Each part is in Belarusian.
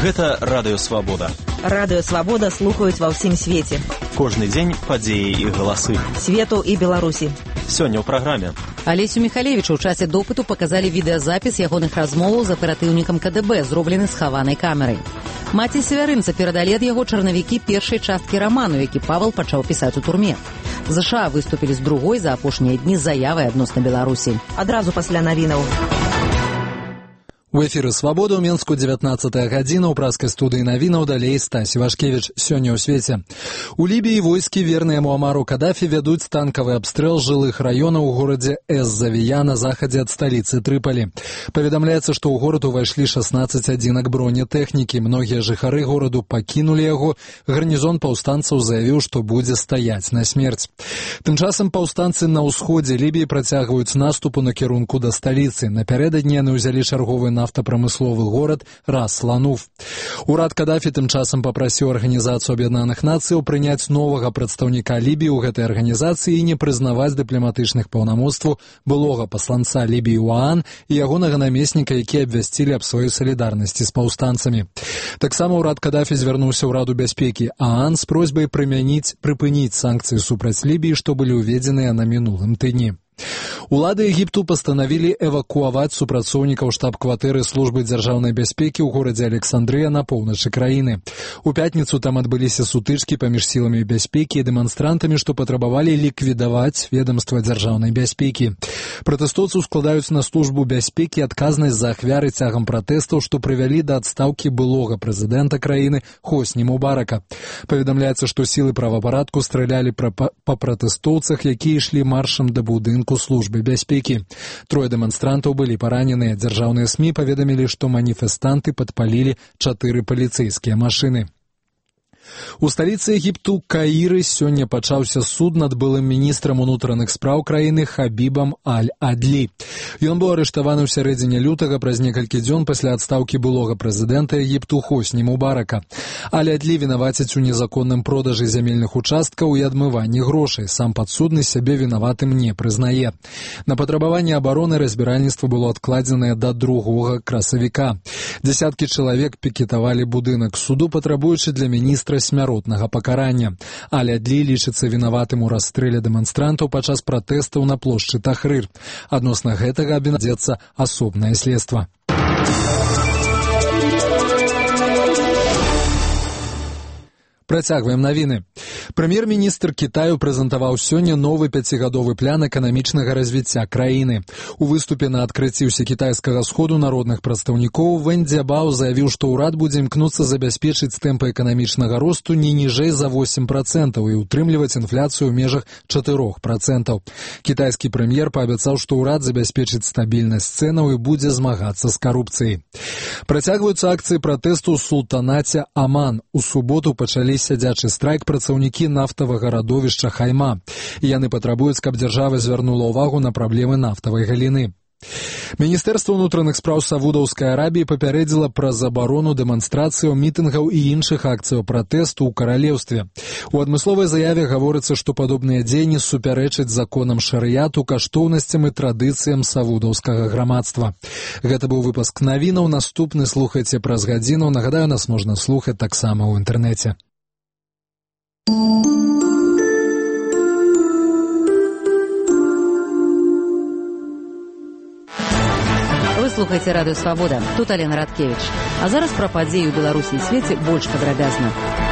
Гэта Радыё Свабода. Радыё Свабода слухаюць ва ўсім свеце. Кожны дзень падзеі і галасы. Свету і Беларусі. Сёння ў праграме. Алесю Михалевічу ў часе допыту паказалі відэазапіс ягоных размоваў з аператыўнікам КДБ, зроблены схаванай камерай. Маці севярынца перадалі ад яго чарнавікі першай часткі раману, які Павел пачаў пісаць у турме. ЗША выступілі з другой за апошнія дні заявай адносна Беларусі. Адразу пасля навінаў. У эфіры «Свабода» ў Менску 19-я гадзіна. У праскай студыі навінаў далей Стась Івашкевіч. Сёння ў свеце. У Лібіі войскі, верныя Муамару Кадафі, вядуць танкавы абстрэл жылых раёнаў у горадзе Эз-Завія на захадзе ад сталіцы Трыпалі. Паведамляецца, што ў горад увайшлі 16 адзінак бронетэхнікі. Многія жыхары гораду пакінулі яго. Гарнізон паўстанцаў заявіў, што будзе стаяць на смерць. Тым часам паўстанцы на ўсходзе Лібіі працягваюць наступ у накірунку да сталіцы. Напярэдадні яны ўзялі чарговы нафтапрамысловы горад Рас-Лануф. Урад Кадафі тым часам папрасіў Арганізацыю Аб'яднаных Нацыяў прыняць новага прадстаўніка Лібіі ў гэтай арганізацыі і не прызнаваць дыпламатычных паўнамоцтваў былога пасланца Лібіі ў ААН і ягонага намесніка, які абвясцілі аб сваёй салідарнасці з паўстанцамі. Таксама урад Кадафі звярнуўся ў Раду бяспекі ААН з просьбай прыпыніць санкцыі супраць Лібіі, што былі ўведзеныя на мінулым тыдні. Улады Егіпту пастанавілі эвакуаваць супрацоўнікаў штаб-кватэры службы дзяржаўнай бяспекі ў горадзе Александрыя на поўначы краіны. У пятніцу там адбыліся сутычкі паміж сіламі бяспекі і дэманстрантамі, што патрабавалі ліквідаваць ведамства дзяржаўнай бяспекі. Пратэстоўцы складаюць на службу бяспекі адказнасць за ахвяры цягам пратэстаў, што прывялі да адстаўкі былога прэзідэнта краіны Хосні Мубарака. Паведамляецца, што сілы правапарадку стралялі па пратэстоўцах, якія ішлі маршам да будынку службы бяспекі. Трое дэманстрантаў былі параненыя. Дзяржаўныя СМІ паведамілі, што маніфестанты падпалілі 4 паліцэйскія машыны. У сталіцы Егіпту Каіры сёння пачаўся суд над былым міністрам унутраных спраў краіны Хабібам Аль-Адлі. Ён быў арыштаваны ў сярэдзіне лютага праз некалькі дзён пасля адстаўкі былога прэзідэнта Егіпту Хосні Мубарака. Аль-Адлі вінавацяць у незаконным продажы зямельных участкаў і адмыванні грошай. Сам падсудны сябе вінаватым не прызнае. На патрабаванне абароны разбіральніцтва было адкладзенае да 2 красавіка. Дзясяткі чалавек пікетавалі будынак суду, патрабуючы для міністра смяротнага пакарання. Аль-Адлі лічыцца вінаватым у расстрэле дэманстрантаў падчас пратэстаў на плошчы Тахрыр. Адносна гэтага абвядзецца асобнае следства. Працягваем навіны. Прэм'ер-міністр Кітаю прэзентаваў сёння новы 5гадовы план эканамічнага развіцця краіны. У выступе на адкрыцці ўсекітайскага сходу народных прадстаўнікоў Вэн Дзябао заявіў, што ўрад будзе імкнуцца забяспечыць тэмпы эканамічнага росту не ніжэй за 8% і ўтрымліваць інфляцыю ў межах 4%. Кітайскі прэм'ер паабяцаў, што ўрад забяспечыць стабільнасць цэнаў і будзе змагацца з карупцыяй. Працягваюцца акцыі пратэсту ў султанаце Аман. У суботу пачалі сядзячы страйк працаўнікі нафтавага радовішча Хайма. Яны патрабуюць, каб дзяржава звярнула ўвагу на праблемы нафтавай галіны. Міністэрства ўнутраных спраў Саудаўскай Арабіі папярэдзіла пра забарону дэманстрацыяў, мітынгаў і іншых акцыяў пратэсту ў каралеўстве. У адмысловай заяве гаворыцца, што падобныя дзеянні супярэчаць законам шарыяту, каштоўнасцям і традыцыям саудаўскага грамадства. Гэта быў выпуск навінаў. Наступны слухайце праз гадзіну. Нагадаю, нас можна слухаць таксама ў інтэрнэце. Вы слухаеце Радыё Свабода. Тут Алена Радкевіч. А зараз пра падзеі ў Беларусі і свеце больш падрабязна.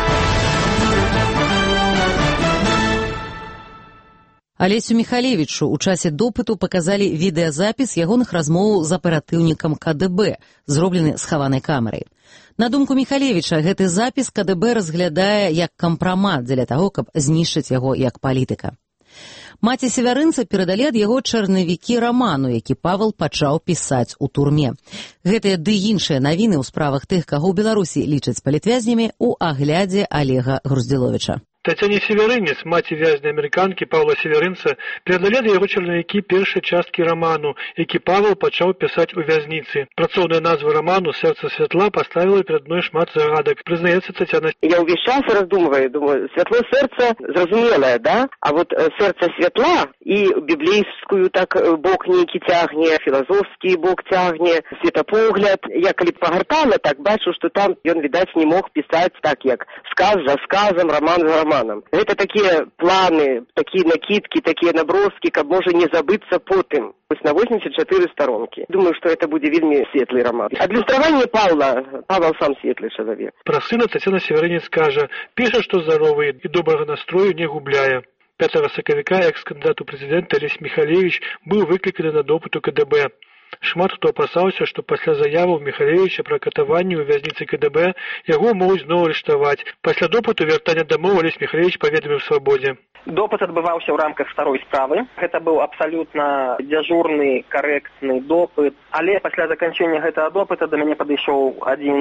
Алесю Михалевічу ў часе допыту паказалі відэазапіс ягоных размоваў з аператыўнікам КДБ, зроблены схаванай камерай. На думку Михалевіча, гэты запіс КДБ разглядае як кампрамат дзеля таго, каб знішчыць яго як палітыка. Маці севярынца перадалі ад яго чарнавікі раману, які Павел пачаў пісаць у турме. Гэтыя ды іншыя навіны ў справах тых, каго ў Беларусі лічаць палітвязнямі, у аглядзе Олега Груздзіловіча. Тацяне Северынец, маці вязня амерыканкі Паўла Северынца, перадалі да яго чарнавікі першай часткі раману, які Павел пачаў пісаць у вязніцы. Працоўная назва раману «Сэрца святла» паставіла перад мной шмат загадак, прызнаецца Тацяна. Я ўвесь час раздумываю, думаю, святло сэрца зразумелае, да? А вот сэрца святла і біблейскую так бок нейкі цягне, філазофскі бок цягне, светапогляд. Я калі пагартала, так бачу, што там ён, відаць, не мог пісаць так, як сказ за сказам, раман за романом. Гэта такія планы, такія накидкі, такія наброски, каб можа не забыцца потым. На 84 сторонки. Думаю, что это будет вельмі светлый роман. Адлюстраванне Павел сам светлый чалавек. Пра сына Тацяна Северынец кажа, піша, што здаровы і добрага настрою не губляе. 5 сакавіка экс-кандыдат у прэзідэнта Алесь Михалевич быў выкліканы на допыт у КДБ. Шмат хто апасаўся, што пасля заяваў Михалевича пра катаванне ў вязніцы КДБ яго могуць зноў арыштаваць. Пасля допыту вяртання дамоў Алесь Михалевич паведаміў свабодзе. Допыт адбываўся ў рамках второй справы. Гэта быў абсалютна дзяжурны, карэктны допыт. Але пасля заканчэння гэтага допыта да мяне падышоў адзін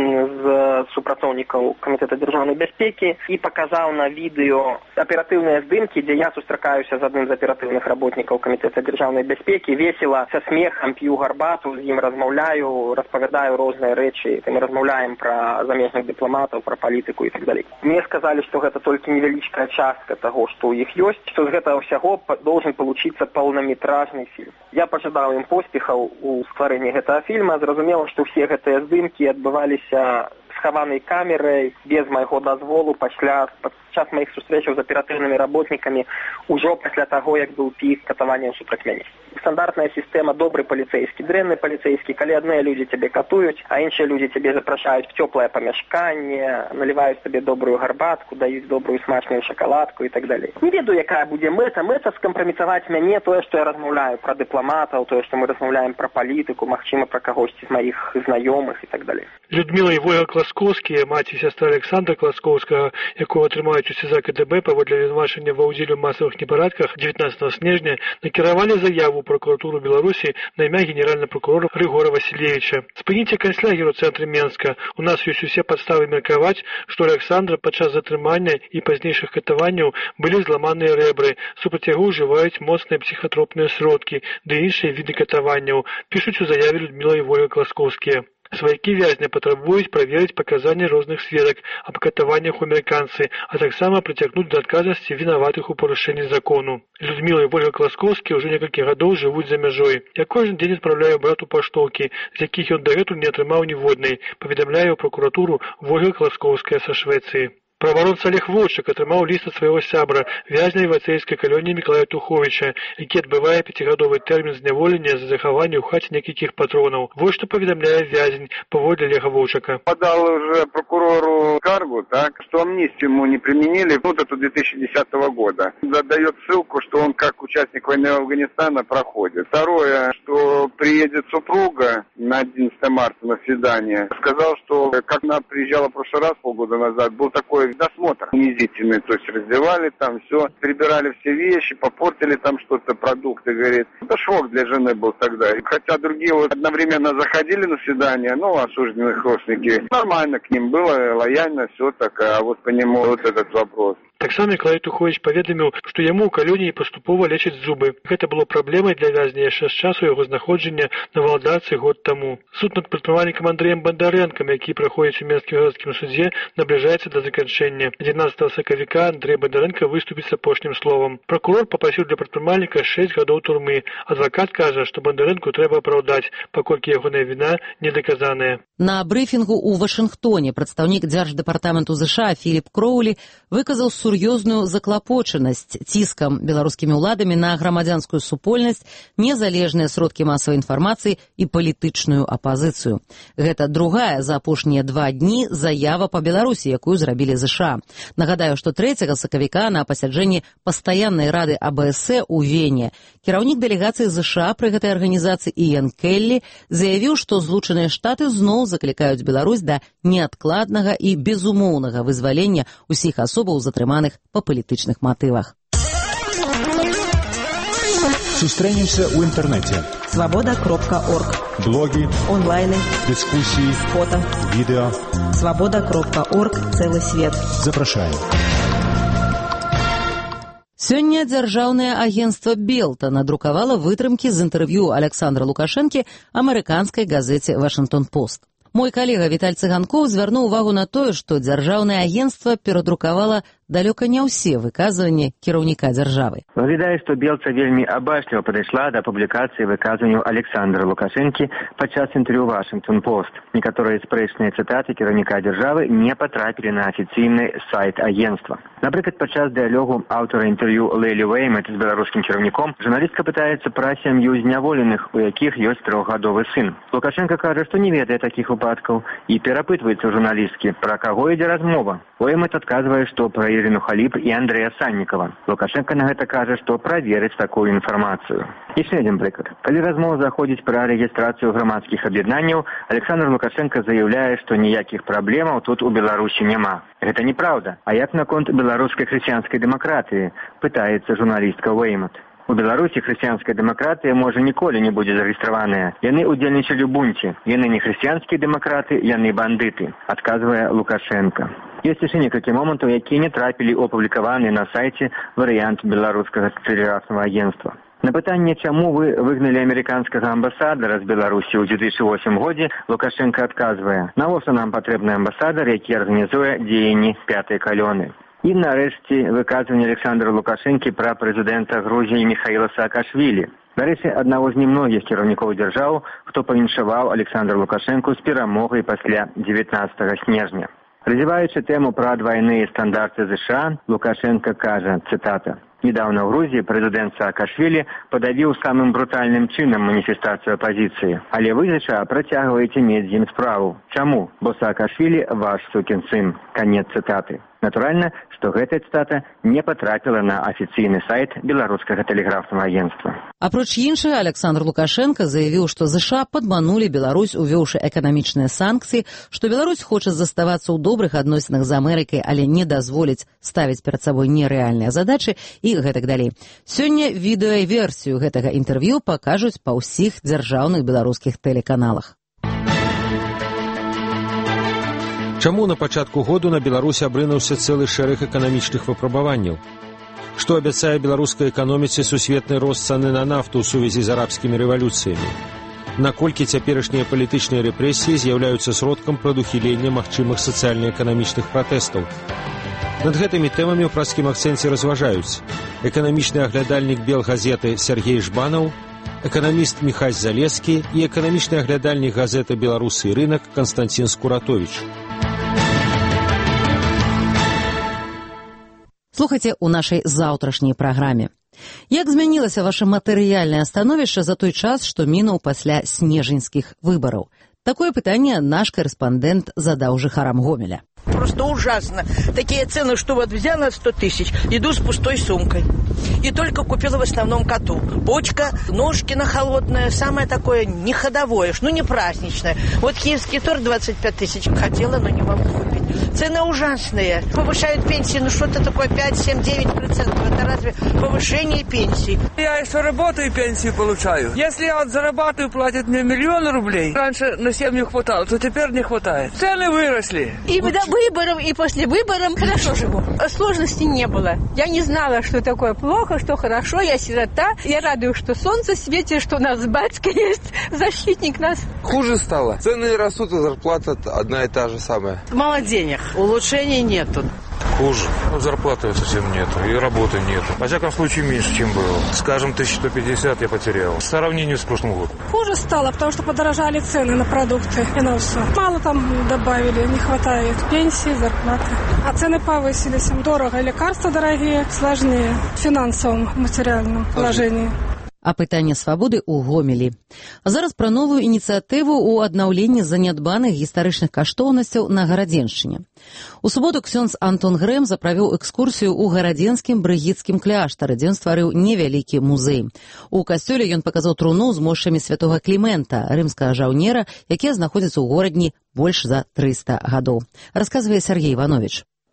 з супрацоўнікаў Камітэта дзяржаўнай бяспекі і паказаў на відэо аператыўныя здымкі, дзе я сустракаюся з адным з аператыўных работнікаў Камітэта дзяржаўнай бяспекі, весела, са смехам, п'ю гарбату, з ім размаўляю, распавядаю розныя рэчы. Мы размаўляем пра замежных дыпламатаў, пра палітыку і так далей. Мне сказалі, што гэта толькі невялічкая частка таго, што ў іх ёсць, што з гэтага ўсяго должен получиться полнометражный фильм. Я пажадаў ім поспехаў у стварэнні гэтага фільма, зразумела, што ўсе гэтыя здымкі адбываліся схаванай камерай, без майго дазволу, падчас маіх сустрэчаў з аператыўнымі работнікамі, ужо пасля таго, як быў пік катаванняў супраць мяне. Стандартная сістэма добры паліцейскі, дрэнны паліцейскі, калі адныя людзі цябе катуюць, а іншыя людзі цябе запрашаюць в цёплае памяшканне, наліваюць табе добрую гарбатку, даюць добрую смачную шакаладку і так далей. Не ведаю, якая будзе мэта. Мэта скампраметаваць мяне, тое, што я размаўляю пра дыпламатаў, тое, што мы размаўляем пра палітыку, магчыма, пра кагосьці з маіх знаёмых і так далей. Людміла і Войга Класкоўскія, маці і сястра Александра Класкоўскага, якого трымаюць у СІЗА КДБ паводле абвінавачання ва ўдзеле ў масавых непарадках 19 снежня, накіравалі заяву ў прокуратуру Беларусі на імя генеральнага прокурора Рыгора Васильевича. Спыніце канцлягер у цэнтры Менска. У нас ёсць усе падставы меркаваць, што Александра падчас затрымання і пазнейшых катаванняў былі зламаныя рэбры. Супраць яго ўжываюць моцныя псіхатропныя сродкі ды іншыя віды катаванняў, пішуць у заяве Людміла і Войга Класкоўскія. Сваякі вязня патрабуюць праверыць паказанні розных сведак аб катаваннях у амерыканцы, а таксама прыцягнуць да адказнасці вінаватых у парушэнні закону. Людміла і Вольга Класкоўскія ўжо некалькі гадоў жывуць за мяжой. Я кожны дзень адпраўляю брату паштоўкі, з якіх ён дагэтуль не атрымаў ніводнай, паведамляе ў пракуратуру Вольга Класкоўская са Швецыі. Праваронца Олег Вольчык атрымаў ліст ад свайго сябра, вязня івацэйскай калоніі Мікалая Туховіча, які адбывае 5-гадовы тэрмін зняволення за захаванне ў хаце некалькіх патронаў. Вот што паведамляе вязень паводле Олега Вольчыка. Подал уже прокурору скаргу, так, что амнистию ему не применили, вот это 2010 года. Дает ссылку, что он как участник войны Афганистана проходит. Второе, что приедет супруга на 11 марта на свидание. Сказал, что как она приезжала в прошлый раз, полгода назад, был такой досмотр унизительный, то есть раздевали там все, прибирали все вещи, попортили там что-то, продукты, говорит. Это шок для жены был тогда. Хотя другие вот одновременно заходили на свидание, ну, осужденные родственники, нормально к ним было, лояльно, все так, а вот по нему вот этот вопрос. Таксама Мікалай Туховіч паведаміў, што яму ў калоніі паступова лечаць зубы. Гэта было праблемай для вязня яшчэ з часу яго знаходжання на валадарцы год таму. Суд над прадпрымальнікам Андрэем Бандарэнкам, які праходзіць у Менскім гарадскім судзе, набліжаецца да заканчэння. 11 сакавіка Андрэй Бандарэнка выступіць з апошнім словам. Пракурор папрасіў для прадпрымальніка 6 гадоў турмы. Адвакат кажа, што Бандарэнку трэба апраўдаць, паколькі ягоная віна недаказаная. На брыфінгу ў Вашынгтоне прадстаўнік Дзярждэпартаменту ЗША Філіп Кроулі выказаў сур'ёзную заклапочанасць ціскам беларускімі ўладамі на грамадзянскую супольнасць, незалежныя сродкі масавай інфармацыі і палітычную апазіцыю. Гэта другая за апошнія 2 дні заява па Беларусі, якую зрабілі ЗША. Нагадаю, што 3 сакавіка на пасяджэнні пастаяннай рады АБС у Вене кіраўнік дэлегацыі ЗША пры гэтай арганізацыі Іан Келлі заявіў, што Злучаныя Штаты зноў заклікаюць Беларусь да неадкладнага і безумоўнага вызвалення ўсіх асобаў затрыманых па палітычных матывах. Сустрэнемся ў інтэрнэце. Свобода.орг. Блоги, онлайны, дискуссии, фото, видео. Свобода.орг. Целый свет. Запрашаем. Сёння дзяржаўнае агенцтва «Белта» надрукавала вытрымкі з інтэрв'ю Александра Лукашэнкі амерыканскай газеце «Вашынгтон-Пост». Мой калега Віталь Цыганкоў звярнуў увагу на тое, што дзяржаўнае агенцтва перадрукавала далёка не ўсе выказванні кіраўніка дзяржавы. Выглядае, што Белта вельмі абачліва падышла да публікацыі выказванняў Александра Лукашэнкі падчас інтэрв'ю «Вашынгтон-Пост». Некаторыя спрэчныя цытаты кіраўніка дзяржавы не патрапілі на афіцыйны сайт агенцтва. Напрыклад, падчас дыялогу аўтара інтэрв'ю Лейлі Уэймэт з беларускім кіраўніком журналістка пытаецца пра сям'ю зняволеных, у якіх ёсць 3-гадовы сын. Лукашенко кажа, што не ведае такіх выпадкаў і перапытваецца ў журналісткі, пра каго ідзе размова. Уэймэт адказвае, што пра Ірыну Халіп і Андрэя Саннікава. Лукашенко на гэта кажа, што праверыць такую інфармацыю. Яшчэ адзін прыклад. Калі размова заходзіць пра рэгістрацыю грамадскіх аб'яднанняў, Александр Лукашенко заяўляе, што ніякіх праблемаў тут у Беларусі няма. Гэта неправда. А як наконт беларускай хрысціянскай дэмакратыі? Пытаецца журналістка Уэймэт. У Беларусі хрысціянская дэмакратыя можа ніколі не будзе зарэгістраваная. Яны ўдзельнічалі ў бунце. Яны не хрысціянскія дэмакраты, яны бандыты, адказвае Лукашенко. Ёсць яшчэ некалькі момантаў, якія не трапілі ў апублікаваны на сайце варыянт беларускага тэлеграфнага агенцтва. На пытанне, чаму вы выгналі амерыканскага амбасадара з Беларусі ў 2008 годзе, Лукашенко адказвае: навошта нам патрэбны амбасадар, які арганізуе дзеянні пятай калёны. І нарэшце выказванне Александра Лукашэнкі пра прэзідэнта Грузіі Міхаіла Саакашвілі. Нарэшце, аднаго з немногіх кіраўнікоў дзяржаў, хто павіншаваў Александра Лукашэнку з перамогай пасля 19 снежня. Развіваючы тэму пра двайныя стандарты США, Лукашенко кажа, цытата: «Недавно в Грузии президент Саакашвили подавил самым брутальным чинам маніфестацыю апозіцыі. Але вы, США, працягваеце мець з ім справу. Чаму? Бо Саакашвили ваш сукін сын». Конец цытаты. Натуральна, што гэтая цытата не патрапіла на афіцыйны сайт беларускага тэлеграфнага агенцтва. Апроч іншага, Александр Лукашенко заявіў, што ЗША падманулі Беларусь, увёўшы эканамічныя санкцыі, што Беларусь хоча заставацца ў добрых адносінах з Амерыкай, але не дазволіць ставіць перад сабой нерэальныя задачы і гэтак далей. Сёння відэаверсію гэтага інтэрв'ю пакажуць па ўсіх дзяржаўных беларускіх тэлеканалах. Чаму на пачатку году на Беларусь абрынуўся цэлы шэраг эканамічных выпрабаванняў? Што абяцае беларускай эканоміцы сусветны рост цаны на нафту ў сувязі з арабскімі рэвалюцыямі? Наколькі цяперашнія палітычныя рэпрэсіі з'яўляюцца сродкам прадухілення магчымых сацыяльна-эканамічных пратэстаў? Над гэтымі тэмамі ў празкім акцэнце разважаюць эканамічны аглядальнік Белгазеты Сергей Жбанаў, эканаміст Міхась Залескі і эканамічны аглядальнік газеты «Беларусы і рынак» Константин Скуратович. Слухайце ў нашай заўтрашняй праграме. Як змянілася ваша матэрыяльнае становішча за той час, што мінуў пасля снежаньскіх выбараў? Такое пытанне наш корэспандэнт задаў жыхарам Гомеля. Просто ужасно. Такие цены, что вот взяла 100 тысяч, иду с пустой сумкой. И только купила в основном коту. Почка, ножкино холодное, самое такое не ходовое, ну не праздничное. Вот киевский торт 25 тысяч хотела, но не могу купить. Цены ужасные. Повышают пенсии, ну что-то такое 5, 7, 9%. Это разве повышение пенсий? Я еще работаю и пенсию получаю. Если я вот зарабатываю, платят мне 1 000 000 рублей. Раньше на семью хватало, то теперь не хватает. Цены выросли. И до выборов, и после выборов хорошо живу. Сложностей не было. Я не знала, что такое плохо, что хорошо. Я сирота. Я радуюсь, что солнце светит, что у нас батька есть, защитник нас. Хуже стало. Цены растут, а зарплата одна и та же самая. Мало денег. Улучшений нету. Хуже. Зарплаты совсем нету, и работы нету. Во всяком случае, меньше, чем было. Скажем, 1150 я потерял. В сравнении с прошлым годом. Хуже стало, потому что подорожали цены на продукты и на все. Мало там добавили, не хватает пенсии, зарплаты. А цены повысились. Дорого. Лекарства дорогие, сложнее в финансовом, материальном положении. А пытанне свабоды ў Гомелі. А зараз пра новую ініцыятыву ў аднаўленні занядбаных гістарычных каштоўнасцяў на Гарадзеншчыне. У суботу ксёндз Антон Грэм заправіў экскурсію ў гарадзенскім брыгіцкім кляштары, дзе ён стварыў невялікі музей. У касцёле ён паказаў труну з мощамі святога Клімента, рымскага жаўнера, якія знаходзяцца ў горадні больш за 300 гадоў. Расказвае Сергей Іванович.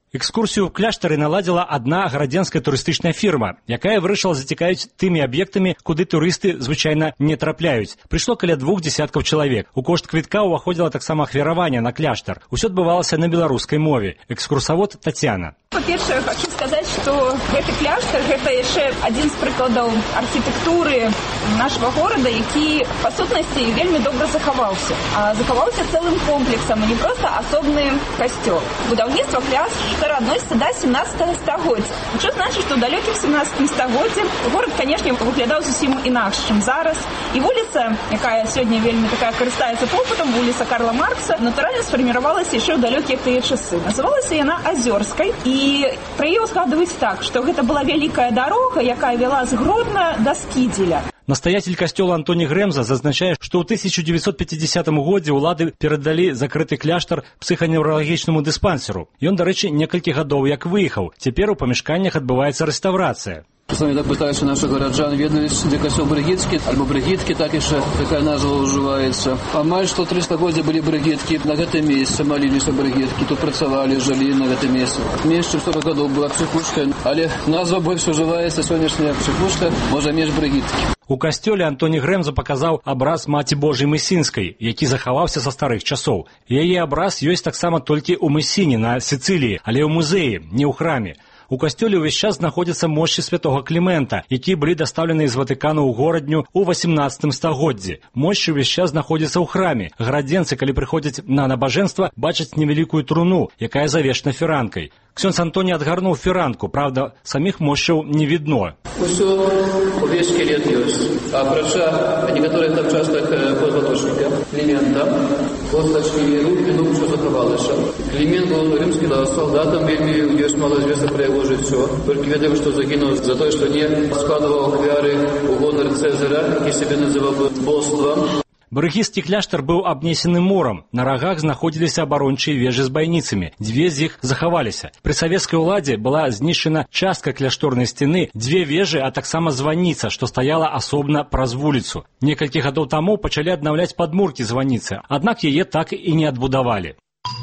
Экскурсію ў кляштары наладзіла адна гарадзенская турыстычная фірма, якая вырашыла зацікавіць тымі аб'ектамі, куды турысты звычайна не трапляюць. Прыйшло каля 2 десяткаў чалавек. У кошт квітка ўваходзіла таксама ахвяраванне на кляштар. Усё адбывалася на беларускай мове. Экскурсавод Тацяна. Па-першае, хочу сказаць, што гэты кляштар гэта яшчэ адзін з прыкладаў архітэктуры нашага горада, які па сутнасці вельмі добра захаваўся. Захаваўся цэлым комплексам, а не проста асобны касцёл. Будаўніцтва кляштара адносіцца да 17 стагоддзя. Што значыць, што ў далёкім 17 стагоддзі горад, канешне, выглядаў зусім інакш, чым зараз. І вуліца, якая сёння вельмі такая карыстаецца попытам, вуліца Карла Маркса, натуральна сфарміравалася яшчэ ў далёкія тыя часы. Называлася яна Азёрскай, і пра яе ўзгадваюць так, што гэта была вялікая дарога, якая вяла з Гродна да Скідзеля. Настаяцель касцёла Антоні Грэмза зазначае, што ў 1950 годзе ўлады перадалі закрыты кляштар псіханевралагічнаму дыспансеру. Ён, дарэчы, некалькі гадоў як выехаў. Цяпер у памяшканнях адбываецца рэстаўрацыя. Саме так пытаюся наших горожан ведаюць, дзе касцёл Брыгіцкі, альбо Брыгіткі, так яшчэ такая назва ўжываецца. Амаль 100-300 годзе былі Брыгіткі, на гэтым месцы маліліся Брыгіткі, тут працавалі, жылі на гэтым месцы. Менш чым 100 гадоў была псіхушка, але назва больш ўжываецца, сённяшняя псіхушка, можа менш Брыгіткі. У касцёле Антоні Грэмза паказаў абраз Маці Божай Мысінскай, які захаваўся са старых часоў. Яе абраз ёсць таксама толькі ў Мысіне на Сіцыліі, але ў музеі, не ў храме. У касцёле ўвесь час знаходзяцца мошчы святога Клімента, якія былі дастаўлены з Ватыкану ў горадню ў 18 стагоддзі. Мошчы ўвесь час знаходзяцца ў храме. Гарадзенцы, калі прыходзяць на набажэнства, бачаць невялікую труну, якая завешана фіранкай. Ксёндз Антоні адгарнуў фіранку, правда, саміх мошчаў не відно. Усё, увесь скелет ёсць. Апрача некаторых там частак позвоночника, Клімента, костачкі і рукі, ўсё захавалася. Клімент быў рымскі салдатам, вельмі ёсць мала звестак пра яго жыццё. Толькі ведаем, што загінуў за тое, што не складваў ахвяры ў гонар Цэзара, які сябе называў боствам. Брыгісцкі кляштар быў абнесены мурам. На рагах знаходзіліся абарончыя вежы з байніцамі. 2 з іх захаваліся. Пры савецкай уладзе была знішчана частка кляшторнай сцены, 2 вежы, а таксама званіца, што стаяла асобна праз вуліцу. Некалькі гадоў таму пачалі аднаўляць падмуркі званіцы, аднак яе так і не адбудавалі.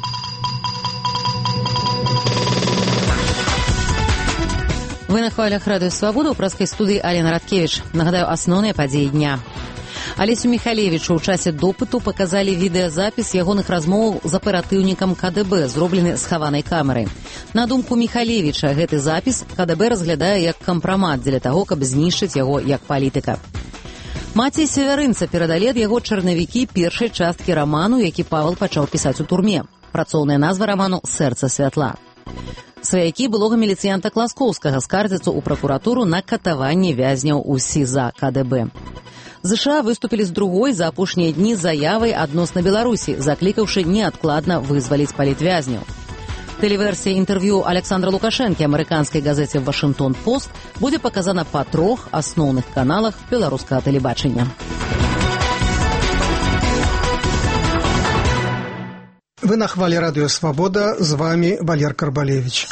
Вы на хвалях радыё «Свабода», ў праскай студыі Алена Радкевіч. Нагадаю, асноўныя падзеі дня. Алесю Міхалевічу ў часе допыту паказалі відэазапіс ягоных размоваў з аператыўнікам КДБ, зроблены схаванай камерай. На думку Міхалевіча, гэты запіс КДБ разглядае як кампрамат дзеля таго, каб знішчыць яго як палітыка. Маці Севярынца перадалі ад яго чарнавікі першай часткі раману, які Павел пачаў пісаць у турме. Працоўная назва раману «Сэрца святла». Сваякі былога міліцыянта Класкоўскага скардзяцца ў пракуратуру на катаванне вязняў у СІЗА КДБ. ЗША выступілі з другой за апошнія дні заявай адносна Беларусі, заклікаўшы неадкладна вызваліць палітвязняў. Тэлеверсія інтэрв'ю Александра Лукашэнкі амерыканскай газеце «Вашынгтон-Пост» будзе паказана па 3 асноўных каналах беларускага тэлебачання. Вы на хвале радыё «Свабода», з вами Валер Карбалевич.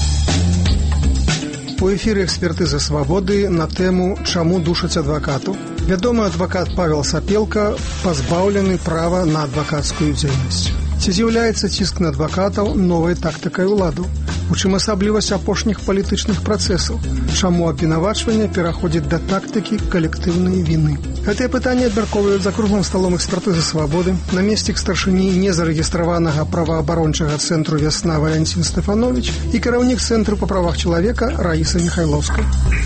У эфіры экспертыза «Свабоды» на тэму «Чаму душаць адвакатаў?». Вядомы адвакат Павел Сапелка пазбаўлены права на адвакацкую дзейнасць. Ці з'яўляецца ціск на адвакатаў новай тактыкай уладаў? У чым асаблівасць апошніх палітычных працэсаў? Чаму абвінавачванне пераходзіць да тактыкі калектыўнай віны? Гэтыя пытанні абмяркоўваюць за круглым сталом экспертызы «Свабоды» намеснік старшыні незарэгістраванага праваабарончага цэнтру «Вясна» Валянцін Стэфанович і кіраўнік цэнтру па правах чалавека Раіса Міхайловская.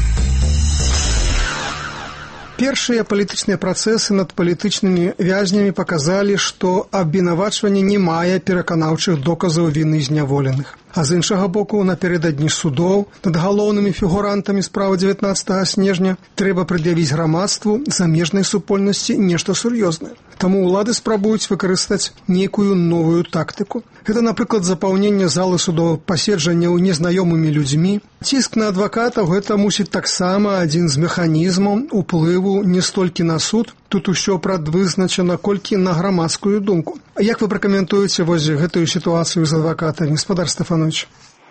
Першыя палітычныя працэсы над палітычнымі вязнямі паказалі, што абвінавачванне не мае пераканаўчых доказаў віны зняволеных. А з іншага боку, напярэдадні судоў над галоўнымі фігурантамі справы 19 снежня трэба прад'явіць грамадству замежнай супольнасці нешта сур'ёзнае. Таму ўлады спрабуюць выкарыстаць нейкую новую тактыку. Гэта, напрыклад, запаўненне залы судовых паседжанняў незнаёмымі людзьмі. Ціск на адвакатаў – гэта мусіць таксама адзін з механізмаў уплыву не столькі на суд, тут усё прадвызначана, колькі на грамадскую думку. Як вы пракаментуеце вось гэтую сітуацыю з адвакатамі, гаспадар Стэфанович?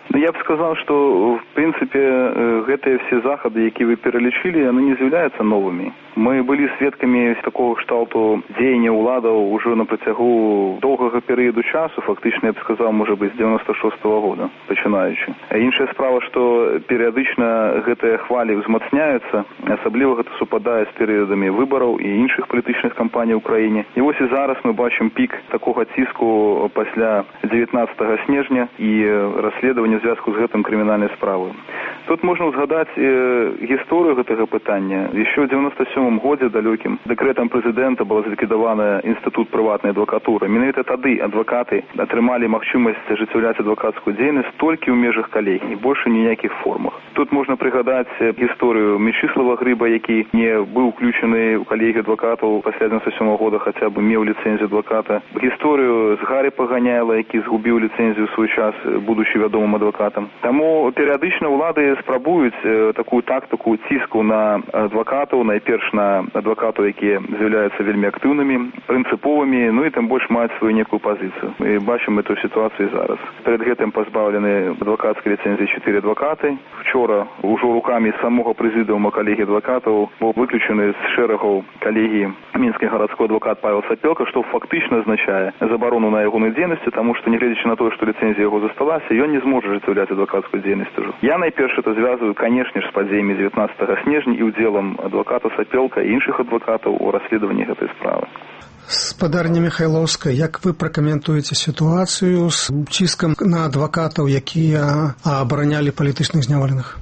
Я бы сказал, что, в принципе, гэтыя все захады, якія вы пералічылі, яны не з'яўляюцца новымі. Мы былі сведкамі такого кшталту дзеяння ўладаў уже на працягу доўгага перыяду часу, фактычна, я б сказал, можа быць, з 96-го года, пачынаючы. Іншая справа, што перыядычна гэтыя хвалі ўзмацняюцца, асабліва гэта супадае з перыядамі выбараў і іншых палітычных кампаній у краіне. І вось і зараз мы бачым пік такога ціску пасля 19 снежня і расследавання в звязку з гэтым крымінальнай справы. Тут можна ўзгадаць гісторыю гэтага пытання. Еще ў 97-м годзе далёкім дэкрэтам прэзідэнта была заліквідавана інстытут прыватнай адвакатуры. Менавіта тады адвакаты атрымалі магчымасць ажыццяўляць адвакацкую дзейнасць толькі ў межах калегій, больше ніякіх формах. Тут можна прыгадаць гісторыю Мечислава Грыба, які не быў уключаны ў калегію адвакатаў пасля 97-го года, хаця бы меў ліцэнзію адваката. Гісторыю з Гарі Паганяйла, які згубіў ліцэнзію ў свой час, будучы вядомым адвакатам. Таму перыядычна ўлады спрабуюць такую тактыку ціску на адвакатаў, найперш на адвакатаў, якія з'яўляюцца вельмі актыўнымі, прынцыповымі, ну і тым больш маюць сваю некую пазіцыю. Мы бачым эту сітуацыю зараз. Перед гэтым пазбаўлены адвакацкай ліцэнзіі 4 адвакаты. Вчора ўжо рукамі самога прэзідыума калегіі адвакатаў быў выключаны з шэрагаў калегіі мінскі гарадскі адвакат Павел Сапелка, што фактычна азначае забарону на ягоную дзейнасць, таму што, нягледзячы на тое, што ліцэнзія яго засталася, ён не зможа ажыццяўляць адвакацкую дзейнасць ужо. Я найперш это звязываю, канешне ж, з падзеямі 19 снежня і ўдзелам адваката Сапелка і іншых адвакатаў у расследаванні гэтай справы. Спадарня Михайловская, як вы пракаментуеце сітуацыю з ціскам на адвакатаў, якія абаранялі палітычных зняволеных?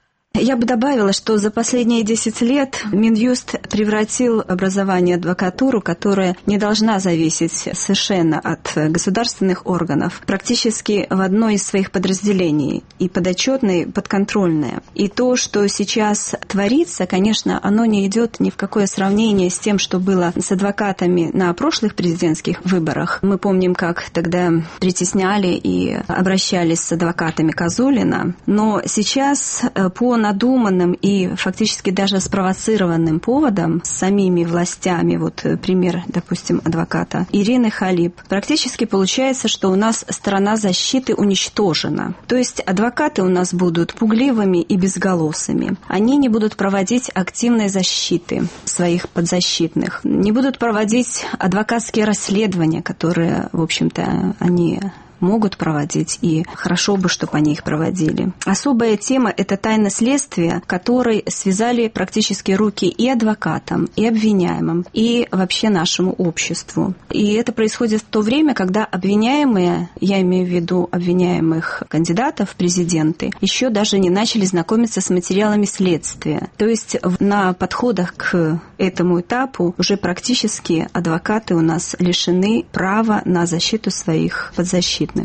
Я бы добавила, что за последние 10 лет Минюст превратил образование адвокатуру, которая не должна зависеть совершенно от государственных органов, практически в одно из своих подразделений, и подотчетное, и подконтрольное. И то, что сейчас творится, конечно, оно не идет ни в какое сравнение с тем, что было с адвокатами на прошлых президентских выборах. Мы помним, как тогда притесняли и обращались с адвокатами Козулина. Но сейчас по надуманным и фактически даже спровоцированным поводам с самими властями, вот пример, допустим, адвоката Ирины Халиб, практически получается, что у нас сторона защиты уничтожена. То есть адвокаты у нас будут пугливыми и безголосыми. Они не будут проводить активной защиты своих подзащитных, не будут проводить адвокатские расследования, которые, в общем-то, они могут проводить, и хорошо бы, чтобы они их проводили. Особая тема – это тайна следствия, которой связали практически руки и адвокатам, и обвиняемым, и вообще нашему обществу. И это происходит в то время, когда обвиняемые, я имею в виду обвиняемых кандидатов в президенты, еще даже не начали знакомиться с материалами следствия. То есть на подходах к этому этапу уже практически адвокаты у нас лишены права на защиту своих подзащитных.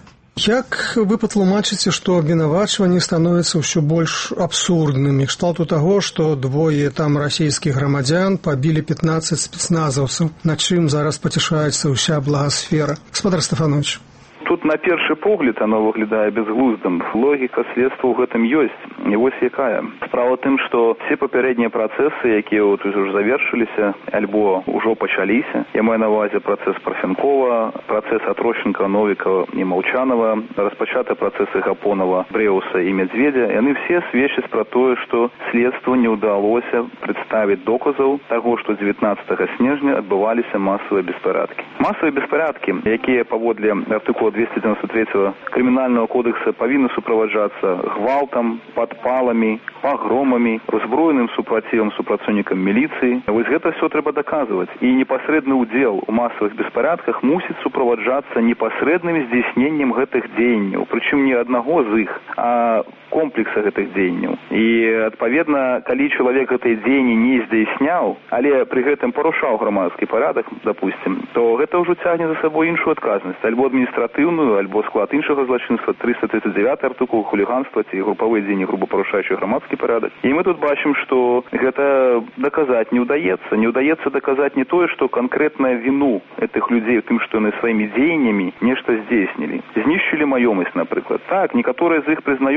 Як вы патлумачыце, што абвінавачванні становяцца ўсё больш абсурднымі, кшталту таго, што двое там расійскіх грамадзян пабілі 15 спецназаўцаў, на чым зараз пацішаецца ўся благасфера? Гаспадар Стефанович. Тут на першы погляд оно выглядае безглуздым. Логіка следства ў гэтым ёсць. І вось якая. Справа тым, што все папярэднія працэсы, якія вот уже завершыліся, альбо ўжо пачаліся, я маю на ўвазе працэс Парфянкова, працэс Атрощенка, Новікова і Молчанова, распачаты працэсы Гапонова, Брэуса і Медведя, яны все сведчаць пра тое, што следству не ўдалося прадставіць доказаў таго, што 19 снежня адбываліся масавыя беспарадкі. Масавыя беспарадкі, якія паводле артыкула 293 Криминального кодекса повинны суправаджаться гвалтом, подпалами, погромами, разброенным супротивом супрацоўнікам милиции. Вось гэта все трэба доказывать. И непосредный удел у массовых беспорядках мусит суправаджаться непосредным здзейсненнем гэтых дзеянняў. Причем не одного из их, а комплекса гэтых дзеянняў. И, адпаведна, калі человек гэтые дзеянні не здзейсняў, але при гэтым парушаў грамадскі парадак, допустим, то гэта ўжо цягне за собой іншую адказнасць, альбо адміністратыўную, альбо склад іншага злачынства, 339 артыкул хуліганства ці групавыя дзеянні груба парушаючыя грамадскі парадак. І мы тут бачым, што гэта даказаць не ўдаецца. Не ўдаецца даказаць не тое, што канкрэтная віну этих людзей у тым, што яны сваімі дзеяннямі нешта здзейснілі. Знішчылі маёмасць, напрыклад. Так, некаторыя з іх прызнаюць сваю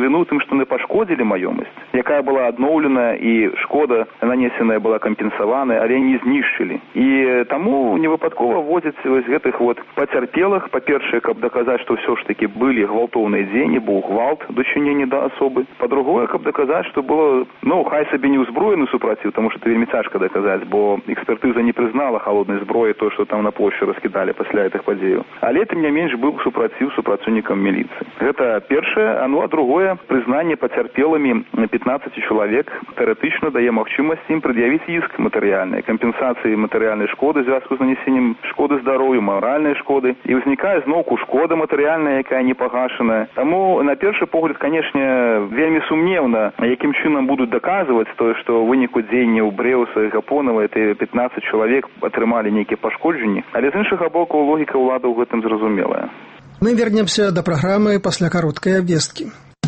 вину тым, што не пашкодзілі маёмасць, якая была адноўлена і шкода нанесеная была кампенсаваная, але не знішчылі. І таму невыпадкова вводзяць вось гэтых вот пацярпелых, па-першае, каб даказаць, што ўсё ж такі былі гвалтоўныя дзеянні, быў гвалт дачынення да асобы. Па-другое, каб даказаць, што было, хай сабе не ўзброены супраціў, таму што вельмі цяжка даказаць, бо экспертыза не прызнала халоднай зброі то, што там на плошчы раскідалі пасля гэтых падзеяў. Але тым не менш быў супраціў супрацоўнікам міліцыі. Гэта першае, а другое, прызнанне пацярпелымі 15 чалавек тэарэтычна дае магчымасць ім прад'явіць іск матэрыяльнай, кампенсацыі матэрыяльнай шкоды ў звязку з нанесеннем шкоды здароўю, маральнай шкоды, і ўзнікае зноўку шкода матэрыяльная, якая не пагашаная. Таму на першы погляд, канешне, вельмі сумнеўна, якім чынам будуць даказваць тое, што ў выніку дзеянняў Брэуса і Гапонава эти 15 чалавек атрымалі нейкія пашкоджанні, але з іншага боку логіка ўлады ў гэтым зразумелая. Мы вернемся до программы пасля кароткай абвесткі.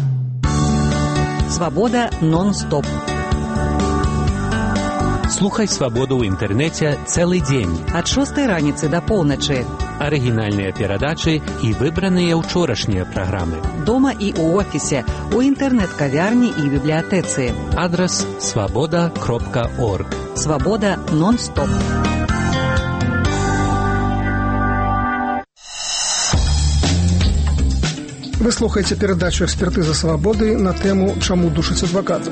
Свабода нон-стоп. Слухай свабоду ў інтэрнэце цэлы дзень. Ад 6 раніцы да поўначы. Арыгінальныя перадачы і выбраныя ўчорашнія праграмы. Дома і ў офісе, у інтэрнэт-кавярні і бібліятэцы. Адрас свабода.орг. Свабода нон-стоп. Вы слухаеце перадачу «Экспертыза свабоды» на тэму «Чаму душаць адвакатаў».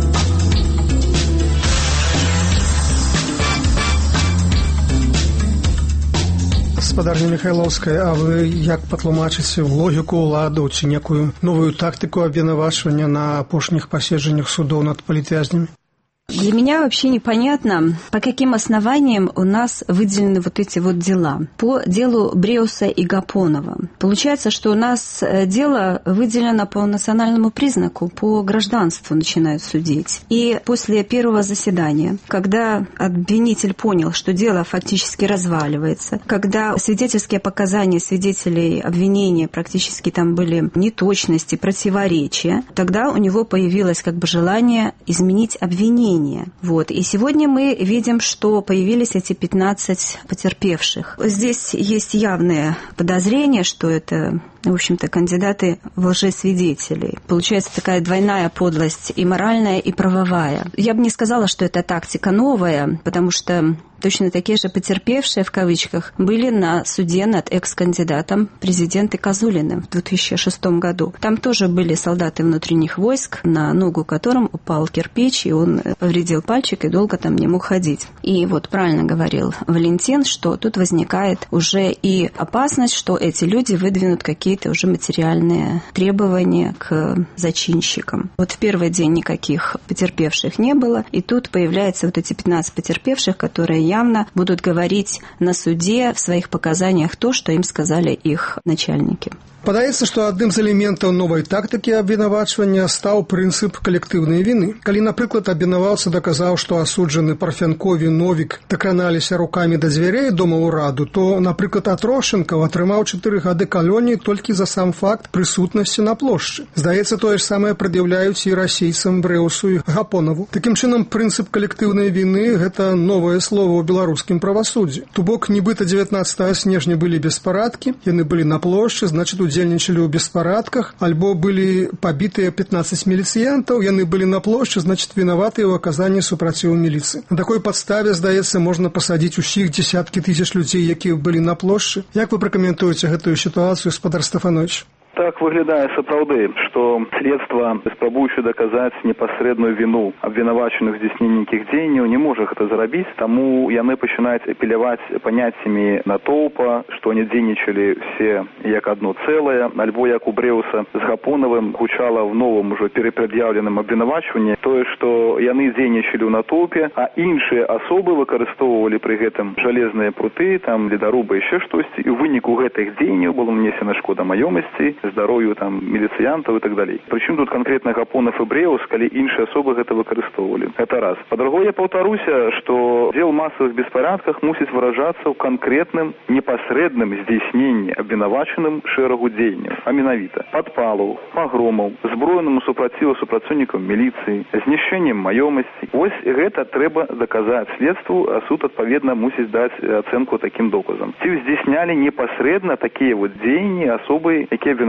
Гаспадарня Міхайлаўская, а вы як патлумачыце логіку ўладаў ці некую новую тактыку абвінавачвання на апошніх паседжаннях судоў над палітвязнямі? Для меня вообще непонятно, по каким основаниям у нас выделены вот эти вот дела. По делу Бреуса и Гапонова. Получается, что у нас дело выделено по национальному признаку, по гражданству начинают судить. И после первого заседания, когда обвинитель понял, что дело фактически разваливается, когда свидетельские показания свидетелей обвинения практически там были неточности, противоречия, тогда у него появилось желание изменить обвинение. Вот. И сегодня мы видим, что появились эти 15 потерпевших. Здесь есть явное подозрение, что это, в общем-то, кандидаты в лжесвидетелей. Получается такая двойная подлость и моральная, и правовая. Я бы не сказала, что это тактика новая, потому что точно такие же потерпевшие, в кавычках, были на суде над экс-кандидатом президента Козулиным в 2006 году. Там тоже были солдаты внутренних войск, на ногу которым упал кирпич, и он повредил пальчик и долго там не мог ходить. И вот правильно говорил Валентин, что тут возникает уже и опасность, что эти люди выдвинут какие-то уже материальные требования к зачинщикам. Вот в первый день никаких потерпевших не было, и тут появляются вот эти 15 потерпевших, которые явно будут говорить на суде в своих показаниях то, что им сказали их начальники. Падаецца, што адным з элементаў новай тактыкі абвінавачвання стаў прынцып калектыўнай віны. Калі, напрыклад, абвінаваўца даказаў, што асуджаны Парфянков і Новік дакраналіся рукамі да дзвярэй дома ўраду, то, напрыклад, Атрошченкаў атрымаў 4 гады калоніі толькі за сам факт прысутнасці на плошчы. Здаецца, тое ж самае прад'яўляюць і расейцам Брэусу і Гапонаву. Такім чынам, прынцып калектыўнай віны – гэта новае слово ў беларускім правасуддзі. То бок, нібыта 19 снежня былі беспарадкі, яны былі на плошчы, значыць, удзельнічалі ў беспарадках, альбо былі пабітыя 15 міліцыянтаў, яны былі на плошчы, значыць, вінаватыя ў аказанні супраціву міліцыі. На такой падставе, здаецца, можна пасадзіць усіх дзесяткі тысяч людзей, якія былі на плошчы. Як вы пракаментуеце гэтую сітуацыю, гаспадар Стафанович? Так выглядае сапраўды, што следства, спрабуючы даказаць непасрэдную віну абвінавачаных здзяйснення нейкіх дзеянняў, не можа гэта зрабіць, таму яны пачынаюць апеляваць паняццямі натоўпа, што они дзейнічалі все як одно цэлае, альбо як у Брэуса з Гапонавым гучала в новым ужо перапрад'яўленым абвінавачванні тое, што яны дзейнічалі ў натоўпе, а іншыя асобы выкарыстоўвалі пры гэтым жалезныя пруты, там ледарубы, яшчэ штосьці, і ў выніку гэтых дзеянняў была нанесена шкода маёмасці, здароўю там міліцыянтаў і так далей. Прычым тут канкрэтна Гапонов і Брэус, калі іншыя асобы гэта выкарыстоўвалі. Гэта раз. Па-другое, я паўтаруся, што дзел масавых беспарадках мусіць выражацца ў канкрэтным непасрэдным здзяйсненні абвінавачаным шэрагу дзеянняў, а менавіта падпалаў, пагромаў, зброенаму супраціву супрацоўнікаў міліцыі, знішчэннем маёмасці. Вось гэта трэба даказаць следству, а суд адпаведна мусіць даць ацэнку такім доказам. Ці здзяйснялі непасрэдна такія вот дзеянні асобы, якія абвінавачаны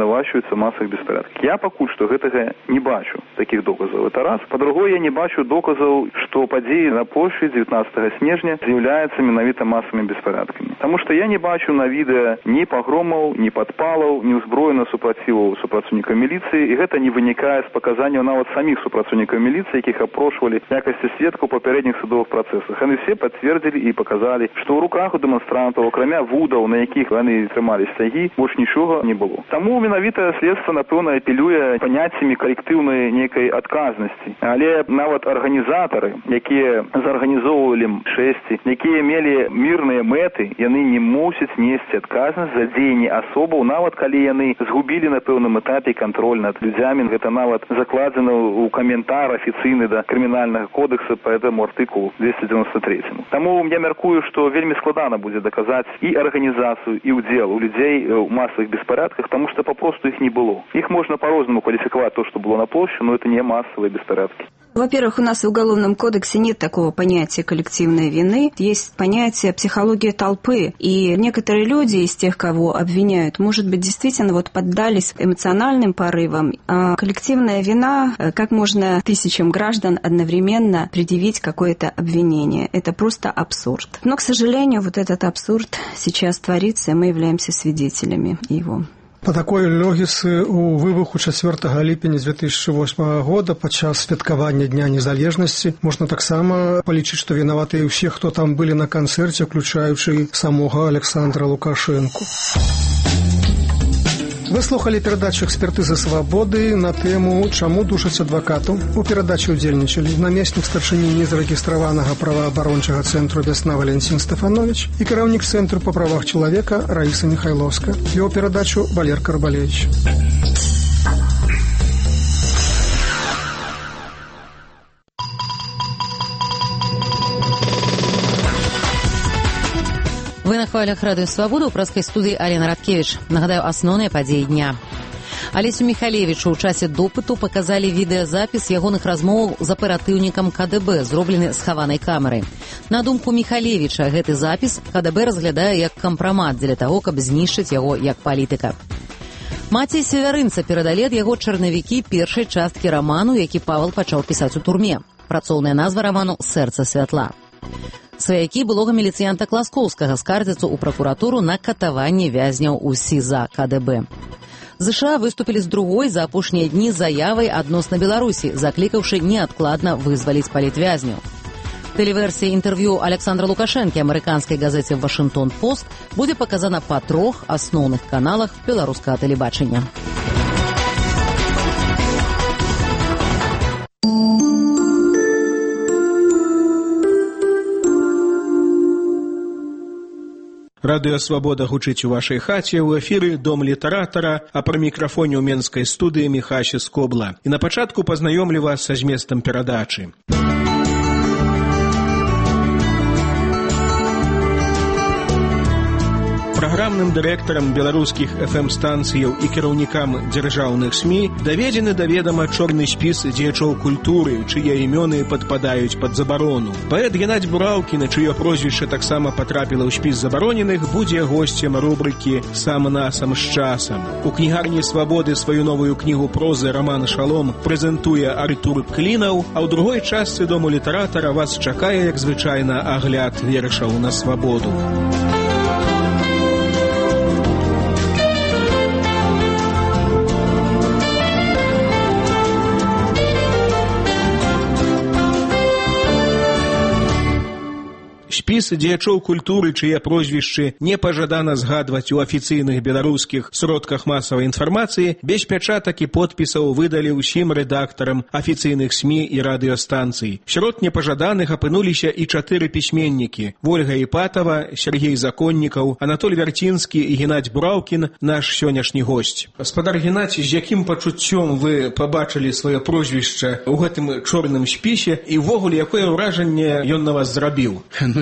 абвінавачваюцца ў масавых беспарадках. Я пакуль што гэтага не бачу, такіх доказаў. Это раз. Па-другое, я не бачу доказаў, што падзеі на плошчы 19 снежня з'яўляюцца менавіта масавымі беспарадкамі. Таму што я не бачу на відэа ні пагромаў, ні падпалаў, ні ўзброеных супраціваў супрацоўнікаў міліцыі, і гэта не вынікае з паказанняў нават саміх супрацоўнікаў міліцыі, якіх апрошвалі в якасці сведкаў папярэдніх судовых працэсах. Яны все пацвердзілі і паказалі, што ў руках у дэманстрантаў, акрамя вудаў, на якіх яны трымалі сцягі, больш нічога не было. Таму менавіта следства, напэўна, апелюе паняццямі калектыўнай нейкай адказнасці. Але нават арганізатары, якія зарганізоўвалі шэсці, якія мелі мірныя мэты, яны не мусяць несці адказнасць за дзеянні асобаў, нават калі яны згубілі на пэўным этапе кантроль над людзямі. Гэта нават закладзена ў каментар афіцыйны да крымінальнага кодекса па гэтаму артыкулу 293. Таму я мяркую, што вельмі складана будзе даказаць і арганізацыю, і ўдзел у людзей у масавых беспарадках, таму што папросту іх не было. Іх можна по-рознаму кваліфікаваць то, што было на плошчы, но это не массовые беспорядки. Во-первых, у нас в Уголовном кодексе нет такого понятия коллективной вины. Есть понятие психологии толпы. И некоторые люди из тех, кого обвиняют, может быть, действительно вот поддались эмоциональным порывам. А коллективная вина, как можно тысячам граждан одновременно предъявить какое-то обвинение? Это просто абсурд. Но, к сожалению, вот этот абсурд сейчас творится, и мы являемся свидетелями его. По такой логіцы у выбуху 4 ліпеня 2008 года падчас святкавання Дня незалежнасці можна таксама палічыць, што вінаватыя ўсе, хто там былі на канцэрце, уключаючы самога Александра Лукашэнку. Вы слухали перадачу «Экспертызы свабоды» на тэму «Чаму душаць адвакату». У перадачы ўдзельнічалі намеснік старшыні незарэгістраванага праваабарончага цэнтру «Вясна» Валентин Стефанович і кіраўнік цэнтру па правах чалавека Раіса Михайловска. Вёў перадачу Валер Карбалевич. Вы на хвалях радыё «Свабода», ў праскай студыі Алена Радкевіч. Нагадаю, асноўныя падзеі дня. Алесю Михалевічу ў часе допыту паказалі відэазапіс ягоных размоваў з аператыўнікам КДБ, зроблены з схаванай камерай. На думку Михалевіча, гэты запіс КДБ разглядае як кампрамат дзеля таго, каб знішчыць яго як палітыка. Маці Севярынца перадалі ад яго чарнавікі першай часткі раману, які Павел пачаў пісаць у турме. Працоўная назва раману «Сэрца святла». Сваякі былога міліцыянта Класкоўскага скардзяцца ў пракуратуру на катаванне вязняў у СІЗА КДБ. ЗША выступілі з другой за апошнія дні заявай адносна Беларусі, заклікаўшы неадкладна вызваліць палітвязняў. Тэлеверсія інтэрв'ю Александра Лукашэнкі амерыканскай газеце «Вашынгтон-Пост» будзе паказана па 3 асноўных каналах беларускага тэлебачання. Радыё «Свабода» гучыць у вашай хаце, у эфіры «Дом літаратара», а пры мікрафоне ў менскай студыі Міхася Скобла. І на пачатку пазнаёмлю вас са зместам перадачы. Праграмным дырэктарам беларускіх FM-станцыяў і кіраўнікам дзяржаўных СМІ даведзены да ведама чорны спіс дзеячоў культуры, чые імёны падпадаюць пад забарону. Паэт Геннадзь Бураўкін, чыё прозвішча таксама патрапіла ў спіс забароненых, будзе госцем рубрыкі «Сам насам з часам». У кнігарні «Свабоды» сваю новую кнігу прозы «Раман Шалом» прэзентуе Артур Клінаў, а ў другой частцы «Дому літаратара» вас чакае, як звычайна, агляд вершаў на свабоду. Спіс дзеячоў культуры, чые прозвішчы не пажадана згадваць у афіцыйных беларускіх сродках масавай інфармацыі, без пячатак і подпісаў выдалі ўсім рэдактарам афіцыйных СМІ і радыёстанцый. Сярод непажаданых апынуліся і 4 пісьменнікі: Вольга Іпатава, Сергей Законнікаў, Анатоль Вярцінскі і Геннадзь Бураўкін, наш сённяшні госць. Гаспадар Геннадзь, з якім пачуццём вы пабачылі сваё прозвішча ў гэтым чорным спісе і ўвогуле якое ўражанне ён на вас зрабіў? Ну,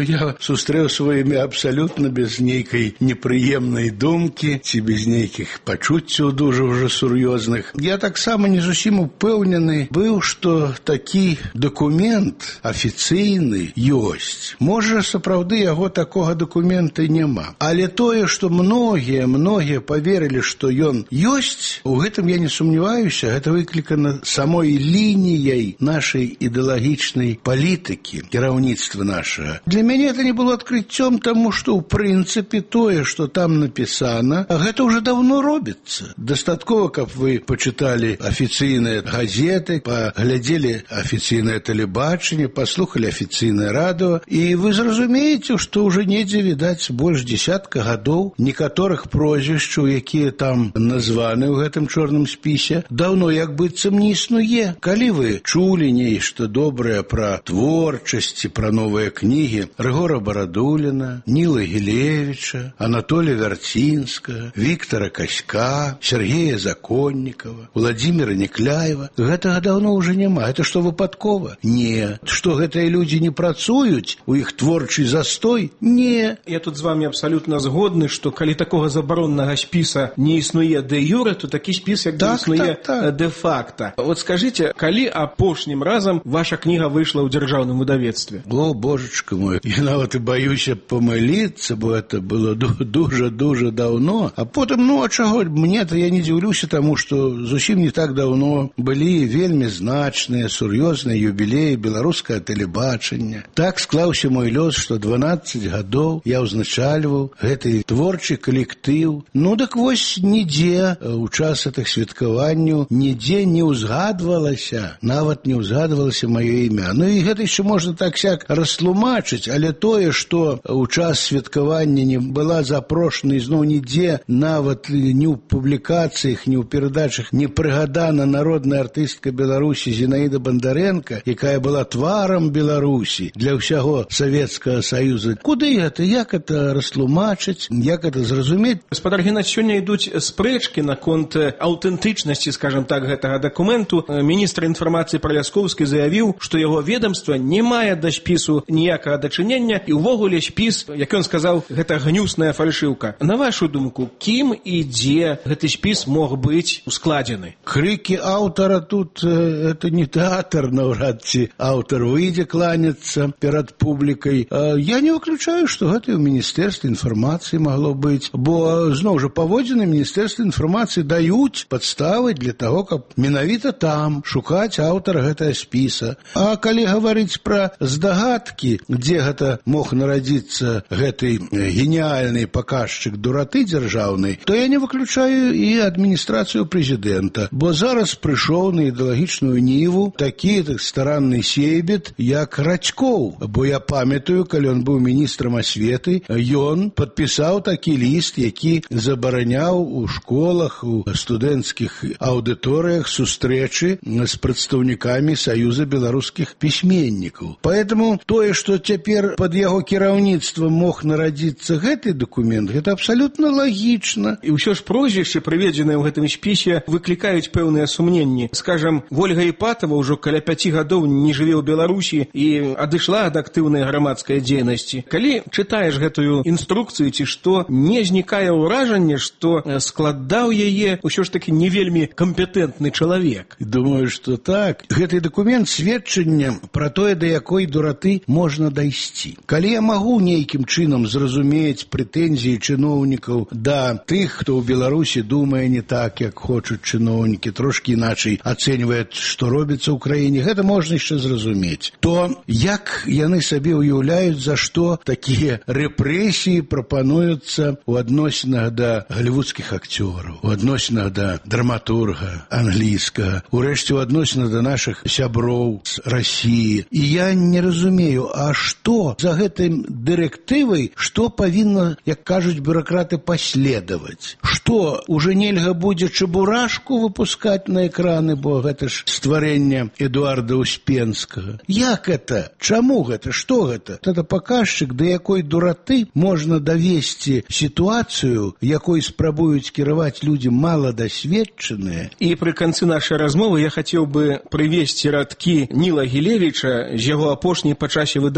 я сустрэў сваімі абсалютна без нейкай непрыемнай думкі ці без нейкіх пачуццяў дужа ўжо сур'ёзных. Я таксама не зусім упэўнены быў, што такі дакумент афіцыйны ёсць. Можа, сапраўды яго такога дакумента няма. Але тое, што многія паверылі, што ён ёсць, у гэтым я не сумняваюся, гэта выклікана самой лініяй нашай ідэалагічнай палітыкі, кіраўніцтва нашага. Для мяне это не было адкрыццём, таму што ў прынцыпе тое, што там напісана, гэта ўжо даўно робіцца. Дастаткова, каб вы пачыталі афіцыйныя газеты, паглядзелі афіцыйнае тэлебачанне, паслухалі афіцыйнае радыё, і вы зразумееце, што ўжо недзе відаць больш дзесятка гадоў некаторых прозвішчаў, якія там названы ў гэтым чорным спісе, даўно як быццам не існуе. Калі вы чулі нешта добрае пра творчасць, пра новыя кнігі Рыгора Барадуліна, Ніла Гілевіча, Анатолія Вярцінскага, Віктора Каська, Сергея Законнікава, Владзіміра Некляева, гэтага даўно ўжо няма. Гэта што, выпадкова? Не. Што гэтыя людзі не працуюць? У іх творчы застой? Не. Я тут з вами абсалютна згодны, што калі такога забароннага спіса не існуе дэ-юре, то такі спіс як існуе дэ-факта. Вот скажите, калі апошнім разам ваша кніга выйшла ў дзяржаўным выдавецтве? О, божачка мой, я нават і баюся памыліцца, бо это было дуже даўно. А потым, а чаго? Мне-то я не дзіўлюся таму, што зусім не так даўно былі вельмі значныя, сур'ёзныя юбілеі беларускага тэлебачання. Так склаўся мой лёс, што 12 гадоў я ўзначальваў гэты творчы калектыў. Так вось нідзе у час гэтых святкаванняў нідзе не ўзгадвалася, нават не ўзгадвалася маё імя. І гэта яшчэ можна так-сяк растлумачыць, але тое, што у час святкавання не была запрошана ізноў нідзе, нават ні ў публікацыях, ні ў перадачах не прыгадана народная артыстка Беларусі Зінаіда Бандарэнка, якая была тварам Беларусі для ўсяго Савецкага Саюза. Куды гэта? Як это растлумачыць? Як это зразумець? Гаспадар Геннадзь, сёння ідуць спрэчкі наконт аўтэнтычнасці, скажем так, гэтага дакументу. Міністр інфармацыі Праляскоўскі заявіў, што яго ведомства не мае да спісу ніякага дачынення, і ўвогуле спіс, як ён сказаў, гэта гнюсная фальшыўка. На вашу думку, кім і дзе гэты спіс мог быць ускладзены? Крыкі аўтара тут это не тэатр, наўрад ці аўтар выйдзе кланяцца перад публікай. Я не выключаю, што гэта і ў Міністэрстве інфармацыі магло быць, бо зноў жа паводзіны Міністэрства інфармацыі даюць падставы для таго, каб менавіта там шукаць аўтара гэтага спіса. А калі гаварыць пра здагадкі, дзе гэта мог нарадзіцца гэты геніяльны паказчык дураты дзяржаўнай, то я не выключаю і адміністрацыю прэзідэнта, бо зараз прыйшоў на ідэалагічную ніву такі старанны сейбіт, як Радзькоў. Бо я памятаю, калі ён быў міністрам асветы, ён падпісаў такі ліст, які забараняў у школах, у студэнцкіх аўдыторыях сустрэчы з прадстаўнікамі Саюза беларускіх пісьменнікаў. Поэтому тое, што цяпер пад яго кіраўніцтвам мог нарадзіцца гэты дакумент, гэта абсалютна лагічна. І ўсё ж прозвішчы, прыведзеныя ў гэтым спісе, выклікаюць пэўныя сумненні. Скажам, Вольга Іпатава ўжо каля 5 гадоў не жыве ў Беларусі і адышла ад актыўнай грамадскай дзейнасці. Калі чытаеш гэтую інструкцыю, ці што, не знікае ўражанне, што складаў яе ўсё ж такі не вельмі кампетэнтны чалавек. Думаю, што так. Гэты дакумент сведчанне пра тое, да якой дураты можна дайсці. Калі я магу нейкім чынам зразумець прэтэнзіі чыноўнікаў да тых, хто ў Беларусі думае не так, як хочуць чыноўнікі, трошкі іначай ацэньвае, што робіцца ў краіне, гэта можна яшчэ зразумець. То як яны сабе ўяўляюць, за што такія рэпрэсіі прапануюцца ў адносінах да галівудскіх акцёраў, у адносінах да драматурга англійскага, урэшце ў адносінах да нашых сяброў з Расіі. І я не разумею, а што за гэтым дырэктывай, што павінна, як кажуць бюракраты, паследаваць? Што, уже нельга будзе чабурашку выпускаць на экраны, бо гэта ж стварэнне Эдуарда Успенскага. Як это? Чаму гэта? Што гэта? Это паказчык, да якой дураты можна давесці сітуацыю, якой спрабуюць кіраваць людзі маладасведчаныя. І пры канцы нашай размовы я хацеў бы прывесці радкі Ніла Гілевіча з яго апошняй па часе выдання кнігі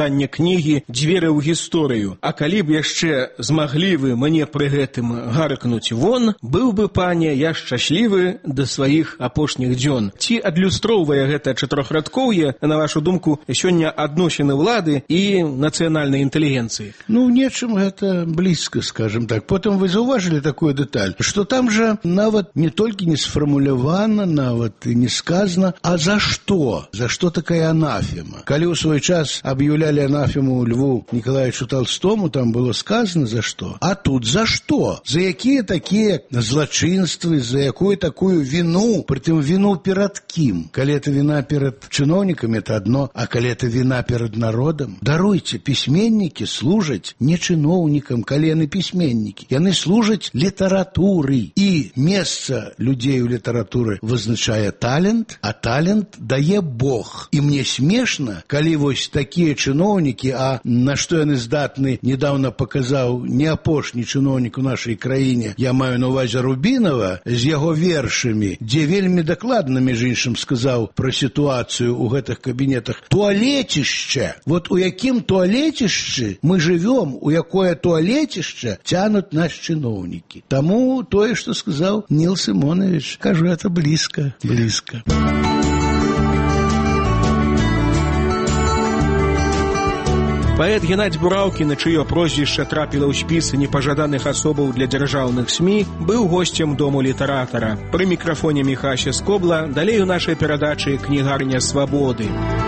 кнігі «Дзверы ў гісторыю». А калі б яшчэ змаглі вы мне пры гэтым гаркнуць вон, быў бы, пане, я шчаслівы да сваіх апошніх дзён. Ці адлюстроўвае гэта чатырохрадкоўе, на вашу думку, сёння адносіны ўлады і нацыянальнай інтэлігенцыі? Ну, нечым гэта блізка, скажем так. Потым вы заўважылі такую дэталь, што там жа нават не толькі не сфармулявана, нават і не сказана, а за што? За што такая анафема? Калі ў свой час аб'яўлялі анафему Льву Николаевичу Толстому, там было сказано за што. А тут за што? За якія такія злачынствы, за якую такую віну, притым віну перад кім? Калі это віна перад чыноўнікамі, это одно, а калі это віна перад народам? Даруйце, пісьменнікі служаць не чыноўнікам, калі яны пісьменнікі. Яны служаць літаратуры. І месца людзей у літаратуры вызначае талент, а талент дае Бог. І мне смешна, калі вось такія чыноўнікі, а на што яны здатны, недавно показаў не апошні чыноўнік у нашай краіне, я маю на увазе Рубінова, з яго вершамі, дзе вельмі дакладна, між іншым, сказаў пра сітуацыю ў гэтых кабінетах. Туалетішча. Вот у якім туалетішчы мы жывём, у якое туалетішча цянут нас чыноўнікі. Таму тое, што сказаў Нил Симонович, кажу, это блізка, блізка. Паэт Геннадзь Бураўкі, на чыё прозвішча трапіла ў спіс непажаданых асобаў для дзяржаўных СМІ, быў госцем Дому літаратара. Пры мікрафоне Міхася Скобла, далей у нашай перадачы «Кнігарня свабоды».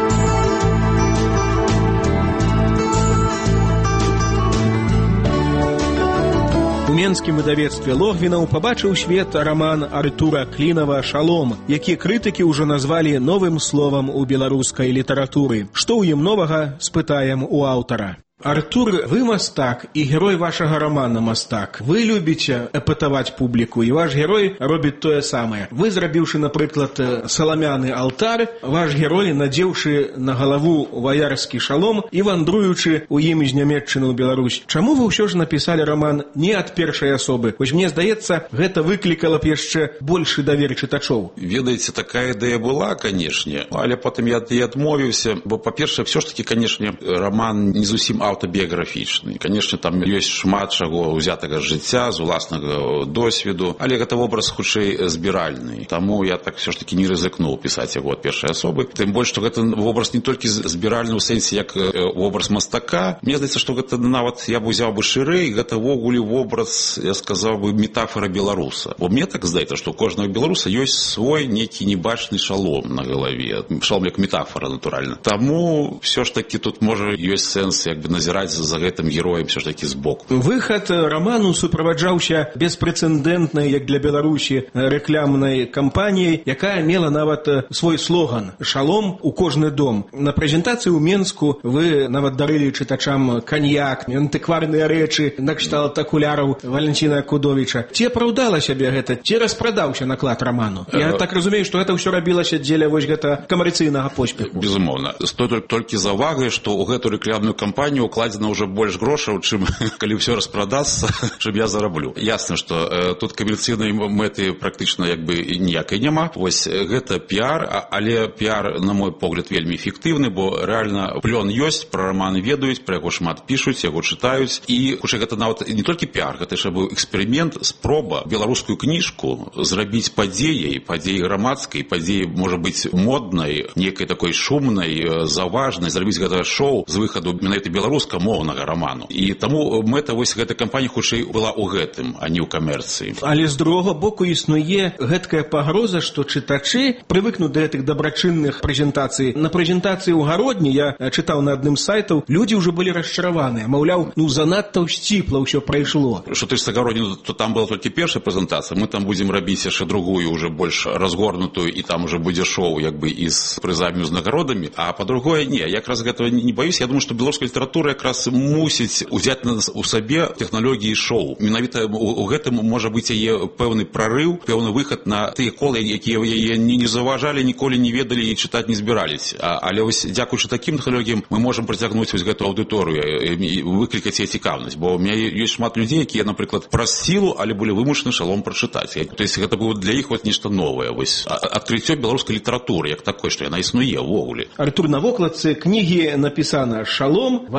У менскім выдавецтве Логвінаў пабачыў свет раман Артура Клінава «Шалом», які крытыкі ўжо назвалі новым словам у беларускай літаратуры. Што ў ім новага, спытаем у аўтара. Артур, вы мастак, і герой вашага рамана мастак. Вы любіце эпатаваць публіку, і ваш герой робіць тое самае. Вы, зрабіўшы, напрыклад, саламяны алтар, ваш герой, надзеўшы на галаву ваярскі шалом і вандруючы ў ім з Нямецчыны ў Беларусь. Чаму вы ўсё ж напісалі раман не ад першай асобы? Вось мне здаецца, гэта выклікала б яшчэ большы давер чытачоў. Ведаеце, такая ідэя была, канешне, але потым я адмовіўся, бо, па-першае, все ж таки, канешне, раман не зусім аўтабіяграфічны. Канешне, там ёсць шмат чаго ўзятага з жыцця, з уласнага досведу, але гэта вобраз хутчэй збіральны. Таму я так все ж таки не рызыкнуў пісаць яго ад першай асобы. Тым больш, што гэта вобраз не толькі збіральны ў сэнсе як вобраз мастака. Мне здаецца, што гэта нават я б узяў бы шырэй, гэта ввогуле вобраз, я сказаў бы, метафора беларуса. Бо мне так здаецца, што у кожнага беларуса ёсць свой нейкі небачны шалом на галаве. Шалом як метафора, натуральна. Таму все ж таки тут можа ёсць сэнс як бы назіраць за гэтым героем все ж таки збоку. Выхад раману суправаджаўся беспрэцэдэнтнай, як для Беларусі, рэклямнай кампаніяй, якая мела нават свой слоган «Шалом у кожны дом». На прэзентацыі ў Менску вы нават дарылі чытачам каньяк, антыкварныя рэчы, накшталт акуляраў Валентина Кудовіча. Ці апраўдала сябе гэта? Ці распрадаўся наклад раману? Я так разумею, што гэта ўсё рабілася дзеля вось гэта камерцыйнага поспеху. Безумоўна. Стоит толькі заўвагай, што ў гэту рэклямную кампанію укладзена ўжо больш грошаў, чым калі ўсё распрадацца, чым я зараблю. Ясна, што тут камерцыйнай мэты практычна як бы ніякай няма. Вось гэта піар, але піар, на мой погляд, вельмі эфектыўны, бо рэальна плён ёсць, пра раман ведаюць, пра яго шмат пішуць, яго чытаюць. І хутчэй гэта нават не толькі піар, гэта яшчэ быў эксперымент, спроба беларускую кніжку зрабіць падзеяй грамадскай, падзеяй, можа быць, моднай, некай такой шумнай, заважнай, зрабіць гэта шоу з выхаду менавіта беларускамоўнага раману. І таму мэта вось гэтай кампаніі хутчэй была ў гэтым, а не ў камерцыі. Але з другога боку існуе гэткая пагроза, што чытачы прывыкнуць да гэтых дабрачынных прэзентацый. На прэзентацыі ў гародні, я чытаў на адным з сайтаў, людзі ўжо былі расчараваныя. Маўляў, занадта сціпла ўсё прайшло. Што тычыцца гародні, то там была толькі першая прэзентацыя, мы там будзем рабіць яшчэ другую, уже больш разгорнутую, і там уже будзе шоу як бы і з прызамі, з нагородамі. А па-другое, не, я якраз гэтага не баюсь. Я думаю, што беларуская літаратура якраз мусіць узяць у сабе тэхналогіі шоу. Менавіта у гэтым можа быць яе пэўны прарыў, пэўны выхад на тыя колы, якія яе не заўважалі, ніколі не ведалі і чытаць не збіраліся. Але вось дзякуючы такім тэхналогіям мы можам прыцягнуць вось гэту аўдыторыю і выклікаць яе цікаўнасць. Бо у мяне ёсць шмат людзей, якія, напрыклад, праз сілу, але былі вымушаны шалом прачытаць. То есть гэта было для іх нешта новае. Адкрыццё беларускай літаратуры як такой, што яна існуе ўвогуле. Артур, на вокладцы кнігі напісана «Шалом,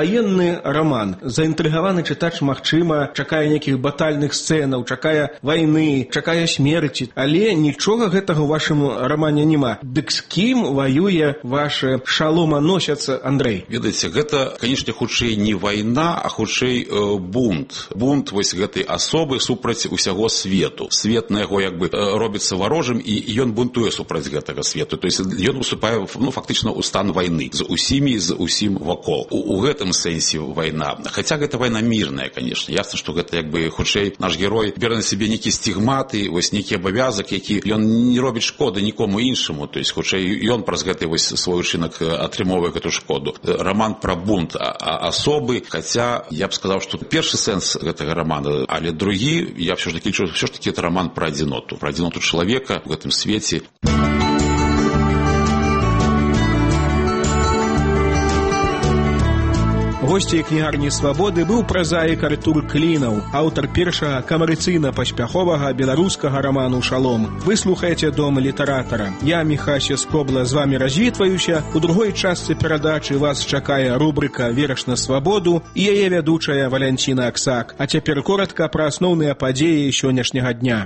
ваенны роман. Заінтрыгаваны чытач, магчыма, чакае нейкіх батальных сцэнаў, чакае вайны, чакае смерці, але нічога гэтага ў вашым рамане няма. Дык з кім ваюе ваши шаломаносец Андрэй? Ведаеце, гэта, канешне, хутчэй не вайна, а хутчэй бунт. Бунт вось гэтай асобы супраць усяго свету. Свет на яго як бы робіцца варожым, і ён бунтуе супраць гэтага свету. То есть ён уступае, фактычна ў стан вайны з усімі, з усім вакол. У гэтым сэнсе вайна. Хаця гэта вайна мірная, канешне. Ясна, што гэта як бы хутчэй наш герой бярэ на сябе нейкі стігматы, вось нейкі абавязак, які ён не робіць шкоды нікому іншаму. То есть хутчэй ён праз гэты вось свой учынак атрымоўвае гэту шкоду. Роман пра бунт асобы, хаця я б сказаў, што першы сэнс гэтага романа, але другі, я все ж таки лічу, все ж таки это роман пра адзіноту чалавека в гэтым свеце. Госцей кнігарні «Свабоды» быў празаік Артур Клінаў, аўтар першага камерцыйна-паспяховага беларускага раману «Шалом». Вы слухаеце «Дом літаратара». Я, Міхася Скобла, з вами развітваюся. У другой частцы перадачы вас чакае рубрика «Верш на свабоду» і яе вядучая Валянціна Аксак. А цяпер коротка пра асноўныя падзеі сённяшняга дня.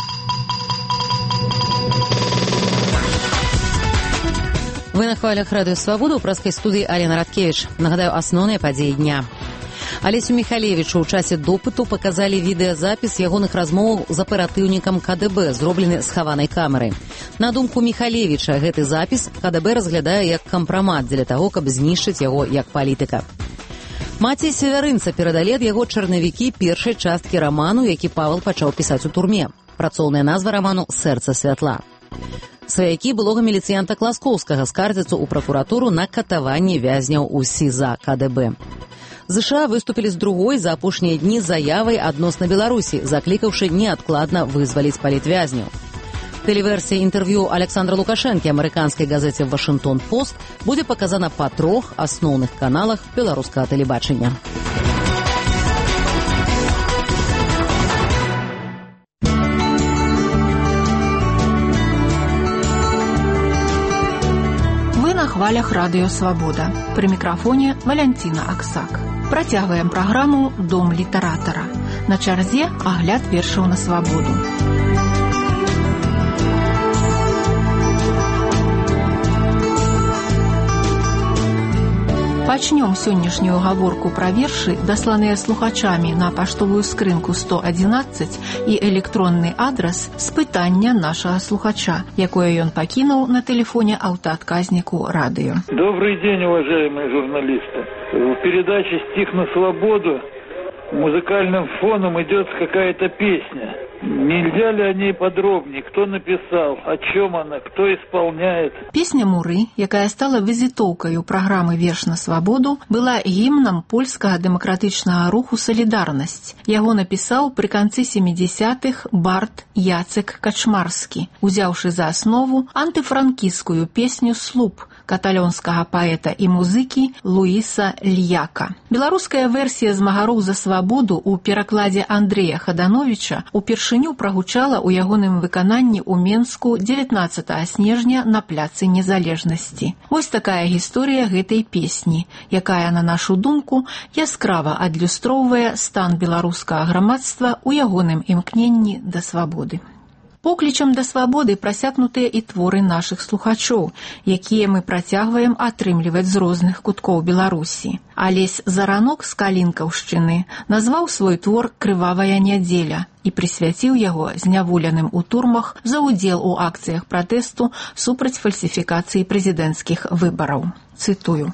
Вы на хвалях радыё «Свабода», у праскай студыі Алена Радкевіч. Нагадаю, асноўныя падзеі дня. Алесю Міхалевічу ў часе допыту паказалі відэазапіс ягоных размоваў з аператыўнікам КДБ, зроблены з хаванай камерай. На думку Міхалевіча, гэты запіс КДБ разглядае як кампрамат дзеля таго, каб знішчыць яго як палітыка. Маці Севярынца перадалі ад яго чарнавікі першай часткі раману, які Павел пачаў пісаць у турме. Працоўная назва раману «Сэрца святла». Сваякі былога міліцыянта Класкоўскага скардзяцца ў пракуратуру на катаванне вязняў у СІЗА КДБ. ЗША выступілі з другой за апошнія дні заявай адносна Беларусі, заклікаўшы неадкладна вызваліць палітвязняў. Тэлеверсія інтэрв'ю Александра Лукашэнкі амерыканскай газеце «Вашынгтон-Пост» будзе паказана па 3 асноўных каналах беларускага тэлебачання. На хвалях радыё «Свабода». Пры мікрафоне Валянціна Аксак. Працягваем праграму «Дом літаратара». На чарзе агляд вершаў на свабоду. Пачнём сённяшнюю гаворку пра вершы, дасланыя слухачамі на паштовую скрынку 111 і электронны адрас з пытання нашага слухача, якое ён пакінуў на тэлефоне аўтаадказніку радыё. Добрый день, уважаемые журналисты. В передаче «Стих на свободу» музыкальным фоном идет какая-то песня. Нельзя ли о ней подробнее? Кто написал? О чем она? Кто исполняет? Песня «Муры», якая стала візітоўкаю праграмы «Верш на свабоду», была гімнам польскага дэмакратычнага руху «Салідарнасць». Яго напісаў пры канцы 70-х бард Яцек Качмарскі, узяўшы за аснову антыфранкісцкую песню «Слуп» каталонскага паэта і музыкі Луіса Льяка. Беларуская версія «Змагароў за свабоду» у перакладзе Андрэя Хадановіча упершыню прагучала ў ягоным выкананні ў Менску 19 снежня на пляцы Незалежнасці. Вось такая гісторыя гэтай песні, якая, на нашу думку, яскрава адлюстроўвае стан беларускага грамадства ў ягоным імкненні да свабоды. Поклічам да свабоды прасякнутыя і творы нашых слухачоў, якія мы працягваем атрымліваць з розных куткоў Беларусі. Алесь Заранок з Калінкаўшчыны назваў свой твор «Крывавая нядзеля» і прысвяціў яго зняволеным у турмах за ўдзел у акцыях пратэсту супраць фальсіфікацыі прэзідэнцкіх выбараў. Цытую.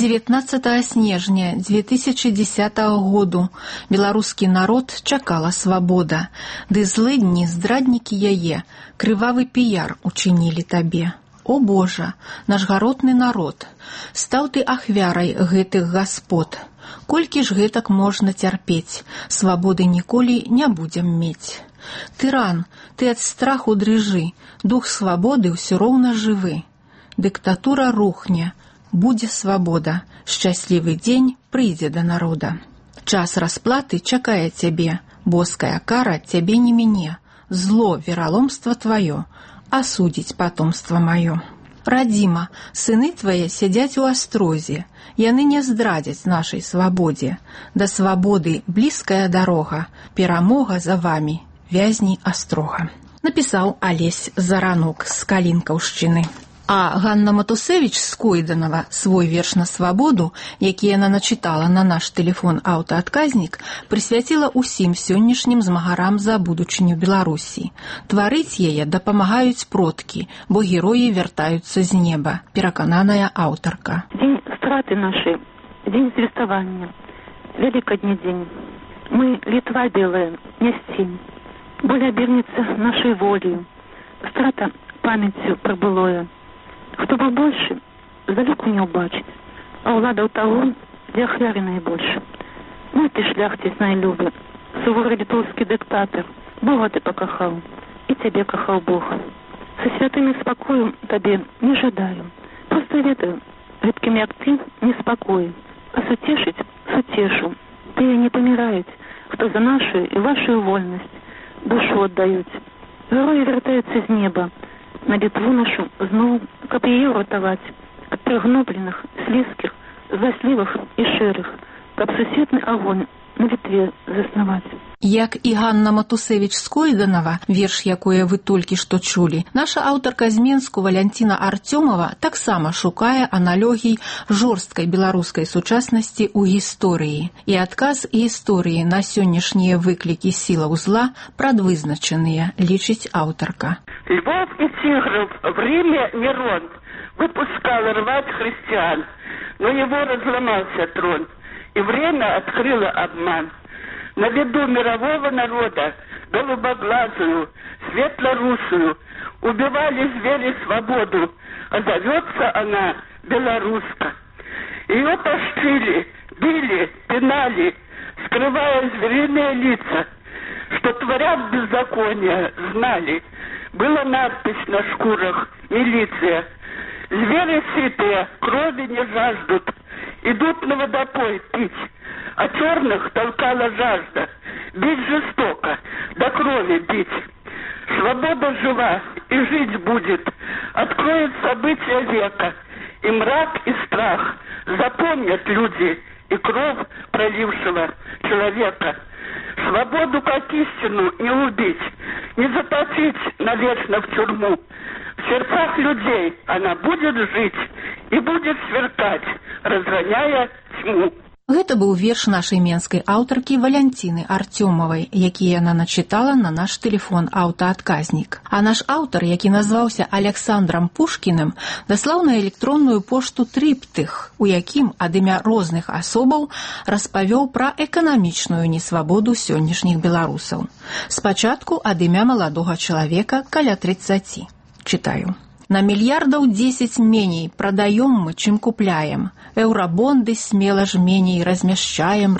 19 снежня 2010 году беларускі народ чакала свабода, ды злыдні здраднікі яе, крывавы піяр учынілі табе. О Божа, наш гаротны народ, стаў ты ахвярай гэтых гаспод. Колькі ж гэтак можна цярпець, свабоды ніколі не будзем мець. Тыран, ты ад страху дрыжы, дух свабоды ўсё роўна жывы. Дыктатура рухне, будзе свабода, шчаслівы дзень прыйдзе да народа. Час расплаты чакае цябе, боская кара цябе не міне, зло, вераломства тваё, асудзіць патомства маё. Радзіма, сыны твае сядзяць у астрозе. Яны не здрадзяць нашай свабодзе. Да свабоды блізкая дарога, перамога за вамі, вязні астрога. Напісаў Алесь Заранук з Калінкаўшчыны. А Ганна Матусевіч з Койданова свой верш на свабоду, які яна начытала на наш тэлефон аўтаадказнік, прысвяціла ўсім сённяшнім змагарам за будучыню Беларусі. Тварыць яе дапамагаюць продкі, бо героі вяртаюцца з неба, перакананая аўтарка. Дзень страты нашай, дзень звеставання, вялікадні дзень. Мы, Літва белая, не сцень. Боль абернецца нашай волею, страта памяццю пра былое. Хто быў большы, здалёку не ўбачыць, а ўлада ў таго, дзе ахвяры найбольш. Ну ты шляхціц найлюбы, суворы літоўскі дыктатар, Бога ты пакахаў, і цябе кахаў Бог. Са святымі спакою табе не жадаю. Проста ведаю, гэткім як ты, неспакою, а суцешыць суцешу. Тыя не паміраюць, хто за нашу і вашу вольнасць душу аддаюць. Героі вяртаюцца з неба, на Літву нашу зноў, каб яе ўратаваць ад прыгнобленых, слізкіх, зласлівых і шэрых, каб суседны агонь на Літве заснаваць. Як і Ганна Матусевіч з Койданова, верш, якое вы толькі што чулі, наша аўтарка з Менску Валянціна Артёмова таксама шукае аналогій жорсткай беларускай сучаснасці ў гісторыі. І адказ гісторыі на сённяшнія выклікі сілаў зла прадвызначаныя, лічыць аўтарка. Львов и Тигров в Риме Нерон выпускал рвать христиан, но его разломался трон, и время открыло обман. На виду мирового народа, голубоглазую, светлорусую, убивали звери свободу, а зовется она белоруска. Ее тащили, били, пинали, скрывая звериные лица, что творят беззаконие, знали. Была надпись на шкурах «Милиция». Звери сытые, крови не жаждут, идут на водопой пить, а черных толкала жажда. Бить жестоко, до крови бить. Свобода жива и жить будет, откроет события века. И мрак, и страх запомнят люди, и кровь пролившего человека. Свободу как истину не убить, не заточить навечно в тюрьму. В сердцах людей она будет жить и будет сверкать, разгоняя тьму. Гэта быў верш нашай менскай аўтаркі Валянціны Артёмавай, які яна начытала на наш тэлефон аўтаадказнік. А наш аўтар, які назваўся Аляксандрам Пушкіным, даслаў на электронную пошту трыптых, у якім ад імя розных асобаў распавёў пра эканамічную несвабоду сённяшніх беларусаў. Спачатку ад імя маладога чалавека каля 30. Чытаю. На мільярдаў 10 меней прадаём мы, чым купляем. Еўрабонды смела ж меней размяшчаем.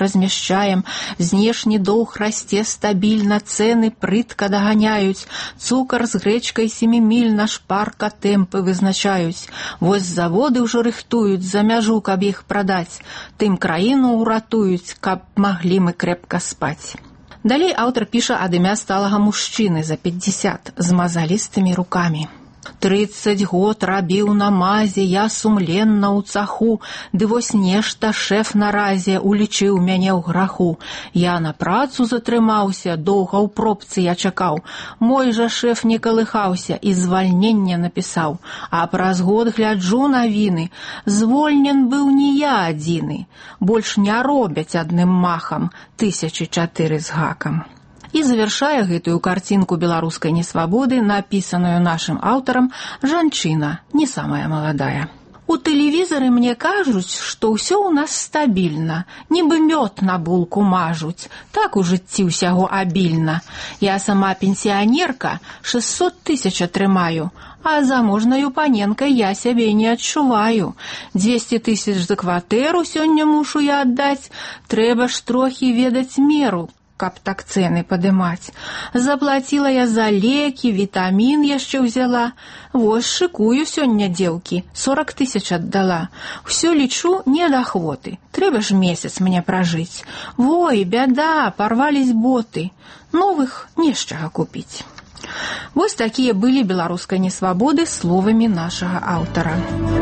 Знешні доўг расце стабільна, цэны прытка даганяюць. Цукар з грэчкай семімільна шпарка тэмпы вызначаюць. Вось заводы ўжо рыхтуюць за мяжу, каб іх прадаць. Тым краіну ўратуюць, каб маглі мы крэпка спаць. Далей аўтар піша ад імя сталага мужчыны за 50 з мазалістымі рукамі. 30 год рабіў на мазе, я сумленна ў цаху, ды вось нешта шэф наразе улічыў мяне ў граху. Я на працу затрымаўся, доўга ў пробцы я чакаў. Мой жа шэф не калыхаўся і звальненне напісаў. А праз год гляджу навіны, звольнен быў не я адзіны. Больш не робяць адным махам 1004 з гакам. І завяршае гэтую карцінку беларускай несвабоды, напісаную нашым аўтарам, жанчына, не самая маладая. У тэлевізары мне кажуць, што ўсё ў нас стабільна, нібы мёд на булку мажуць, так у жыцці ўсяго абільна. Я сама пенсіянерка, 600 000 атрымаю, а заможнаю паненкай я сябе не адчуваю. 200 000 за кватэру сёння мушу я аддаць, трэба ж трохі ведаць меру, каб так цэны падымаць. Заплаціла я за лекі, вітамін яшчэ ўзяла. Вось шыкую сёння, дзеўкі, 40 000 аддала. Усё лічу не ад ахвоты. Трэба ж месяц мне пражыць. Вой, бяда, парвались боты. Новых не з чага купіць. Вось такія былі беларускай несвабоды словамі нашага аўтара.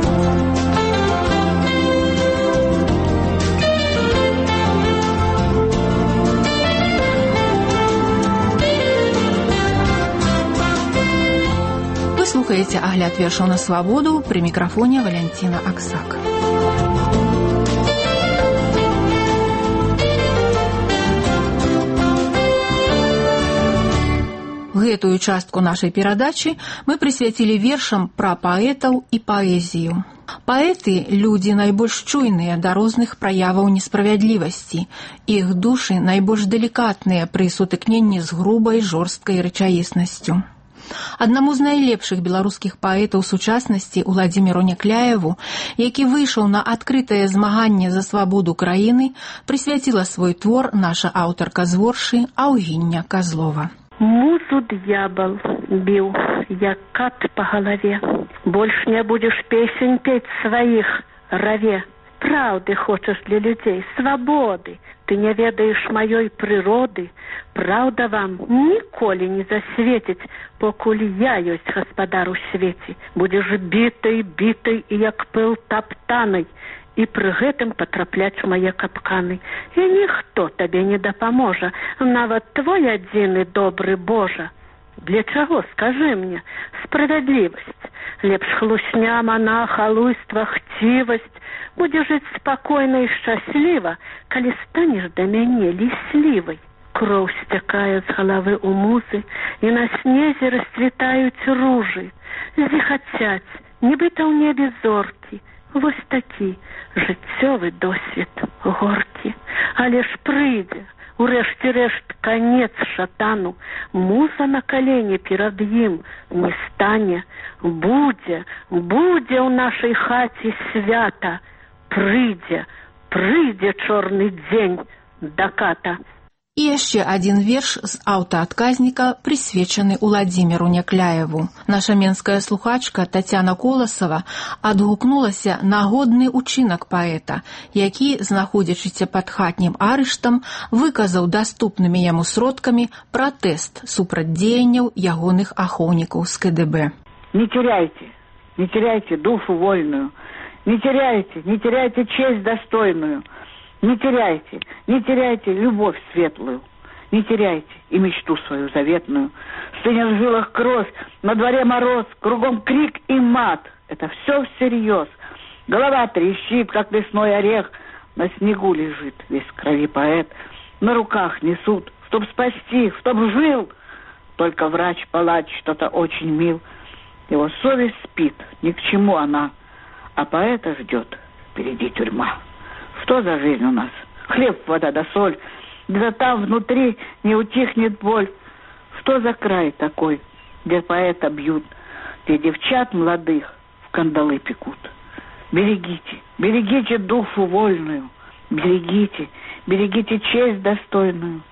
Вы слухаеце агляд вершаў на свабоду, пры мікрафоне Валянціна Аксак. Гэтую частку нашай перадачы мы прысвяцілі вершам пра паэтаў і паэзію. Паэты – людзі найбольш чуйныя да розных праяваў несправядлівасці. Іх душы найбольш далікатныя пры сутыкненні з грубай, жорсткай рэчаіснасцю. Аднаму з найлепшых беларускіх паэтаў сучаснасці Уладзіміру Някляеву, які выйшаў на адкрытае змаганне за свабоду краіны, прысвяціла свой твор наша аўтарка з воршы Аўгіння Казлова. Музу д'ябал біў, як кат па галаве. Больш не будзеш песень пець сваіх, раве. Праўды хочаш для людзей, свабоды. Ты не ведаеш маёй прыроды. Праўда вам ніколі не засветіць, покуль я ёсць гаспадар у свеце. Будзеш бітай, бітай і як пыл таптанай. І пры гэтым патрапляць у мае капканы. І ніхто табе не дапаможа, нават твой адзіны добры Божа. Для чаго, скажы мне, справядлівасць? Лепш хлусня, монах, халуйства, хцівасць. Будзеш жыць спакойна і шчасліва, калі станеш да мяне ліслівай. Кроў сцякае з галавы ў музы, і на снезе расцвітаюць ружы. Зіхацяць, нібыта ў небе зоркі. Вось такі жыццёвы досвед горкі. Але ж прыйдзе, урэшце рэшт, канец шатану. Муза на калені перад ім не стане. Будзе ў нашай хаце свята. Прыйдзе чорны дзень да ката. І яшчэ адзін верш з аўтаадказніка, прысвечаны Уладзіміру Някляеву. Наша менская слухачка Тацяна Коласава адгукнулася на годны учынак паэта, які, знаходзячыся пад хатнім арыштам, выказаў даступнымі яму сродкамі пратэст супраць дзеянняў ягоных ахоўнікаў з КДБ. Не теряйте душу вольную, не теряйте честь достойную. Не теряйте любовь светлую, не теряйте и мечту свою заветную. Стынет в жилах кровь, на дворе мороз, кругом крик и мат. Это все всерьез. Голова трещит, как лесной орех, на снегу лежит весь в крови поэт. На руках несут, чтоб спасти, чтоб жил. Только врач-палач что-то очень мил. Его совесть спит, ни к чему она, а поэта ждет впереди тюрьма. Что за жизнь у нас? Хлеб, вода да соль. Где там внутри не утихнет боль. Что за край такой, где поэта бьют, где девчат молодых в кандалы пекут? Берегите душу вольную. Берегите честь достойную.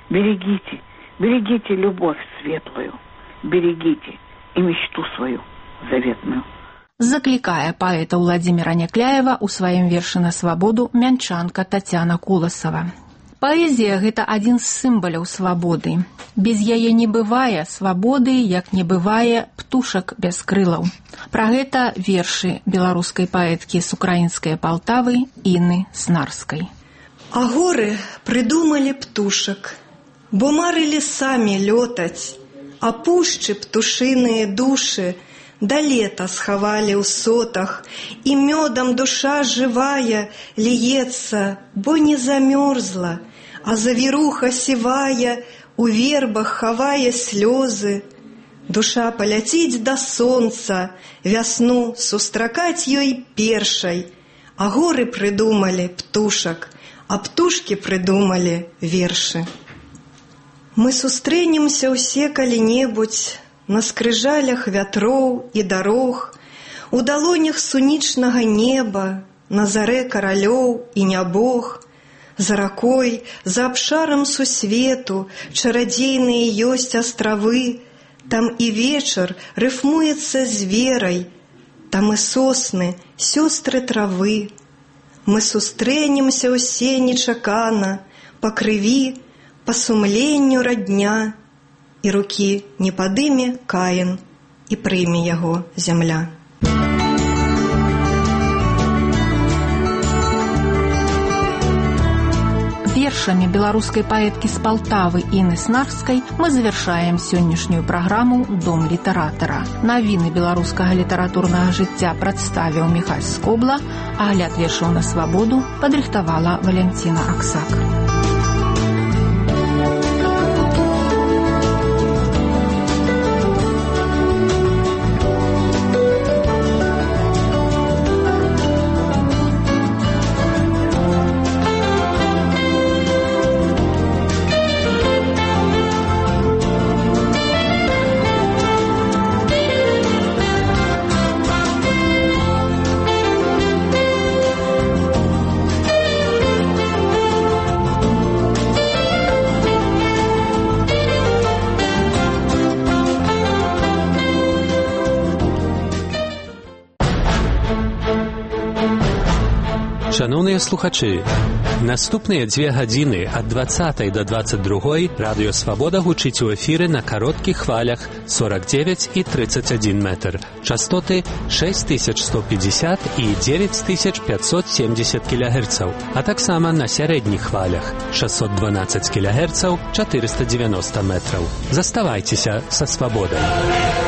Берегите любовь светлую. Берегите и мечту свою заветную. Заклікае паэта Уладзіміра Някляева ў сваім вершы на свабоду мянчанка Тацяна Коласава. Паэзія – гэта адзін з сімваляў свабоды. Без яе не бывае свабоды, як не бывае птушак без крылаў. Пра гэта вершы беларускай паэткі з украінскай Палтавы Інны Снарскай. А горы прыдумалі птушак, бо марылі самі лётаць, а пушчы птушыныя душы да лета схавалі ў сотах, і мёдам душа жывая ліецца, бо не замёрзла, а завіруха сівая у вербах хавае слёзы. Душа паляціць да сонца, вясну сустракаць ёй першай, а горы прыдумалі птушак, а птушкі прыдумалі вершы. Мы сустрэнемся ўсе калі-небудзь на скрыжалях вятроў і дарог, у далонях сунічнага неба, на зарэ каралёў і нябог. За ракой, за абшарам сусвету чарадзейныя ёсць астравы, там і вечар рыфмуецца з верай, там і сосны, сёстры травы. Мы сустрэнемся ўсе нечакана, па крыві, па сумленню радня. і рукі не падыме Каін, і прыме яго зямля. Вершамі беларускай паэткі з Палтавы Інны Снарскай мы завяршаем сённяшнюю праграму «Дом літаратара». Навіны беларускага літаратурнага жыцця прадставіў Міхаль Скобла, а агляд вершаў на свабоду падрыхтавала Валянціна Аксак. Шановні слухачі, наступні 2 години від 20 до 22 Радіо Свобода гучить у ефірі на коротких хвалях 49 і 31 метр, частоти 6150 і 9570 кГц, а так само на середніх хвалях 612 кГц, 490 метрів. Заставайтеся со Свободою.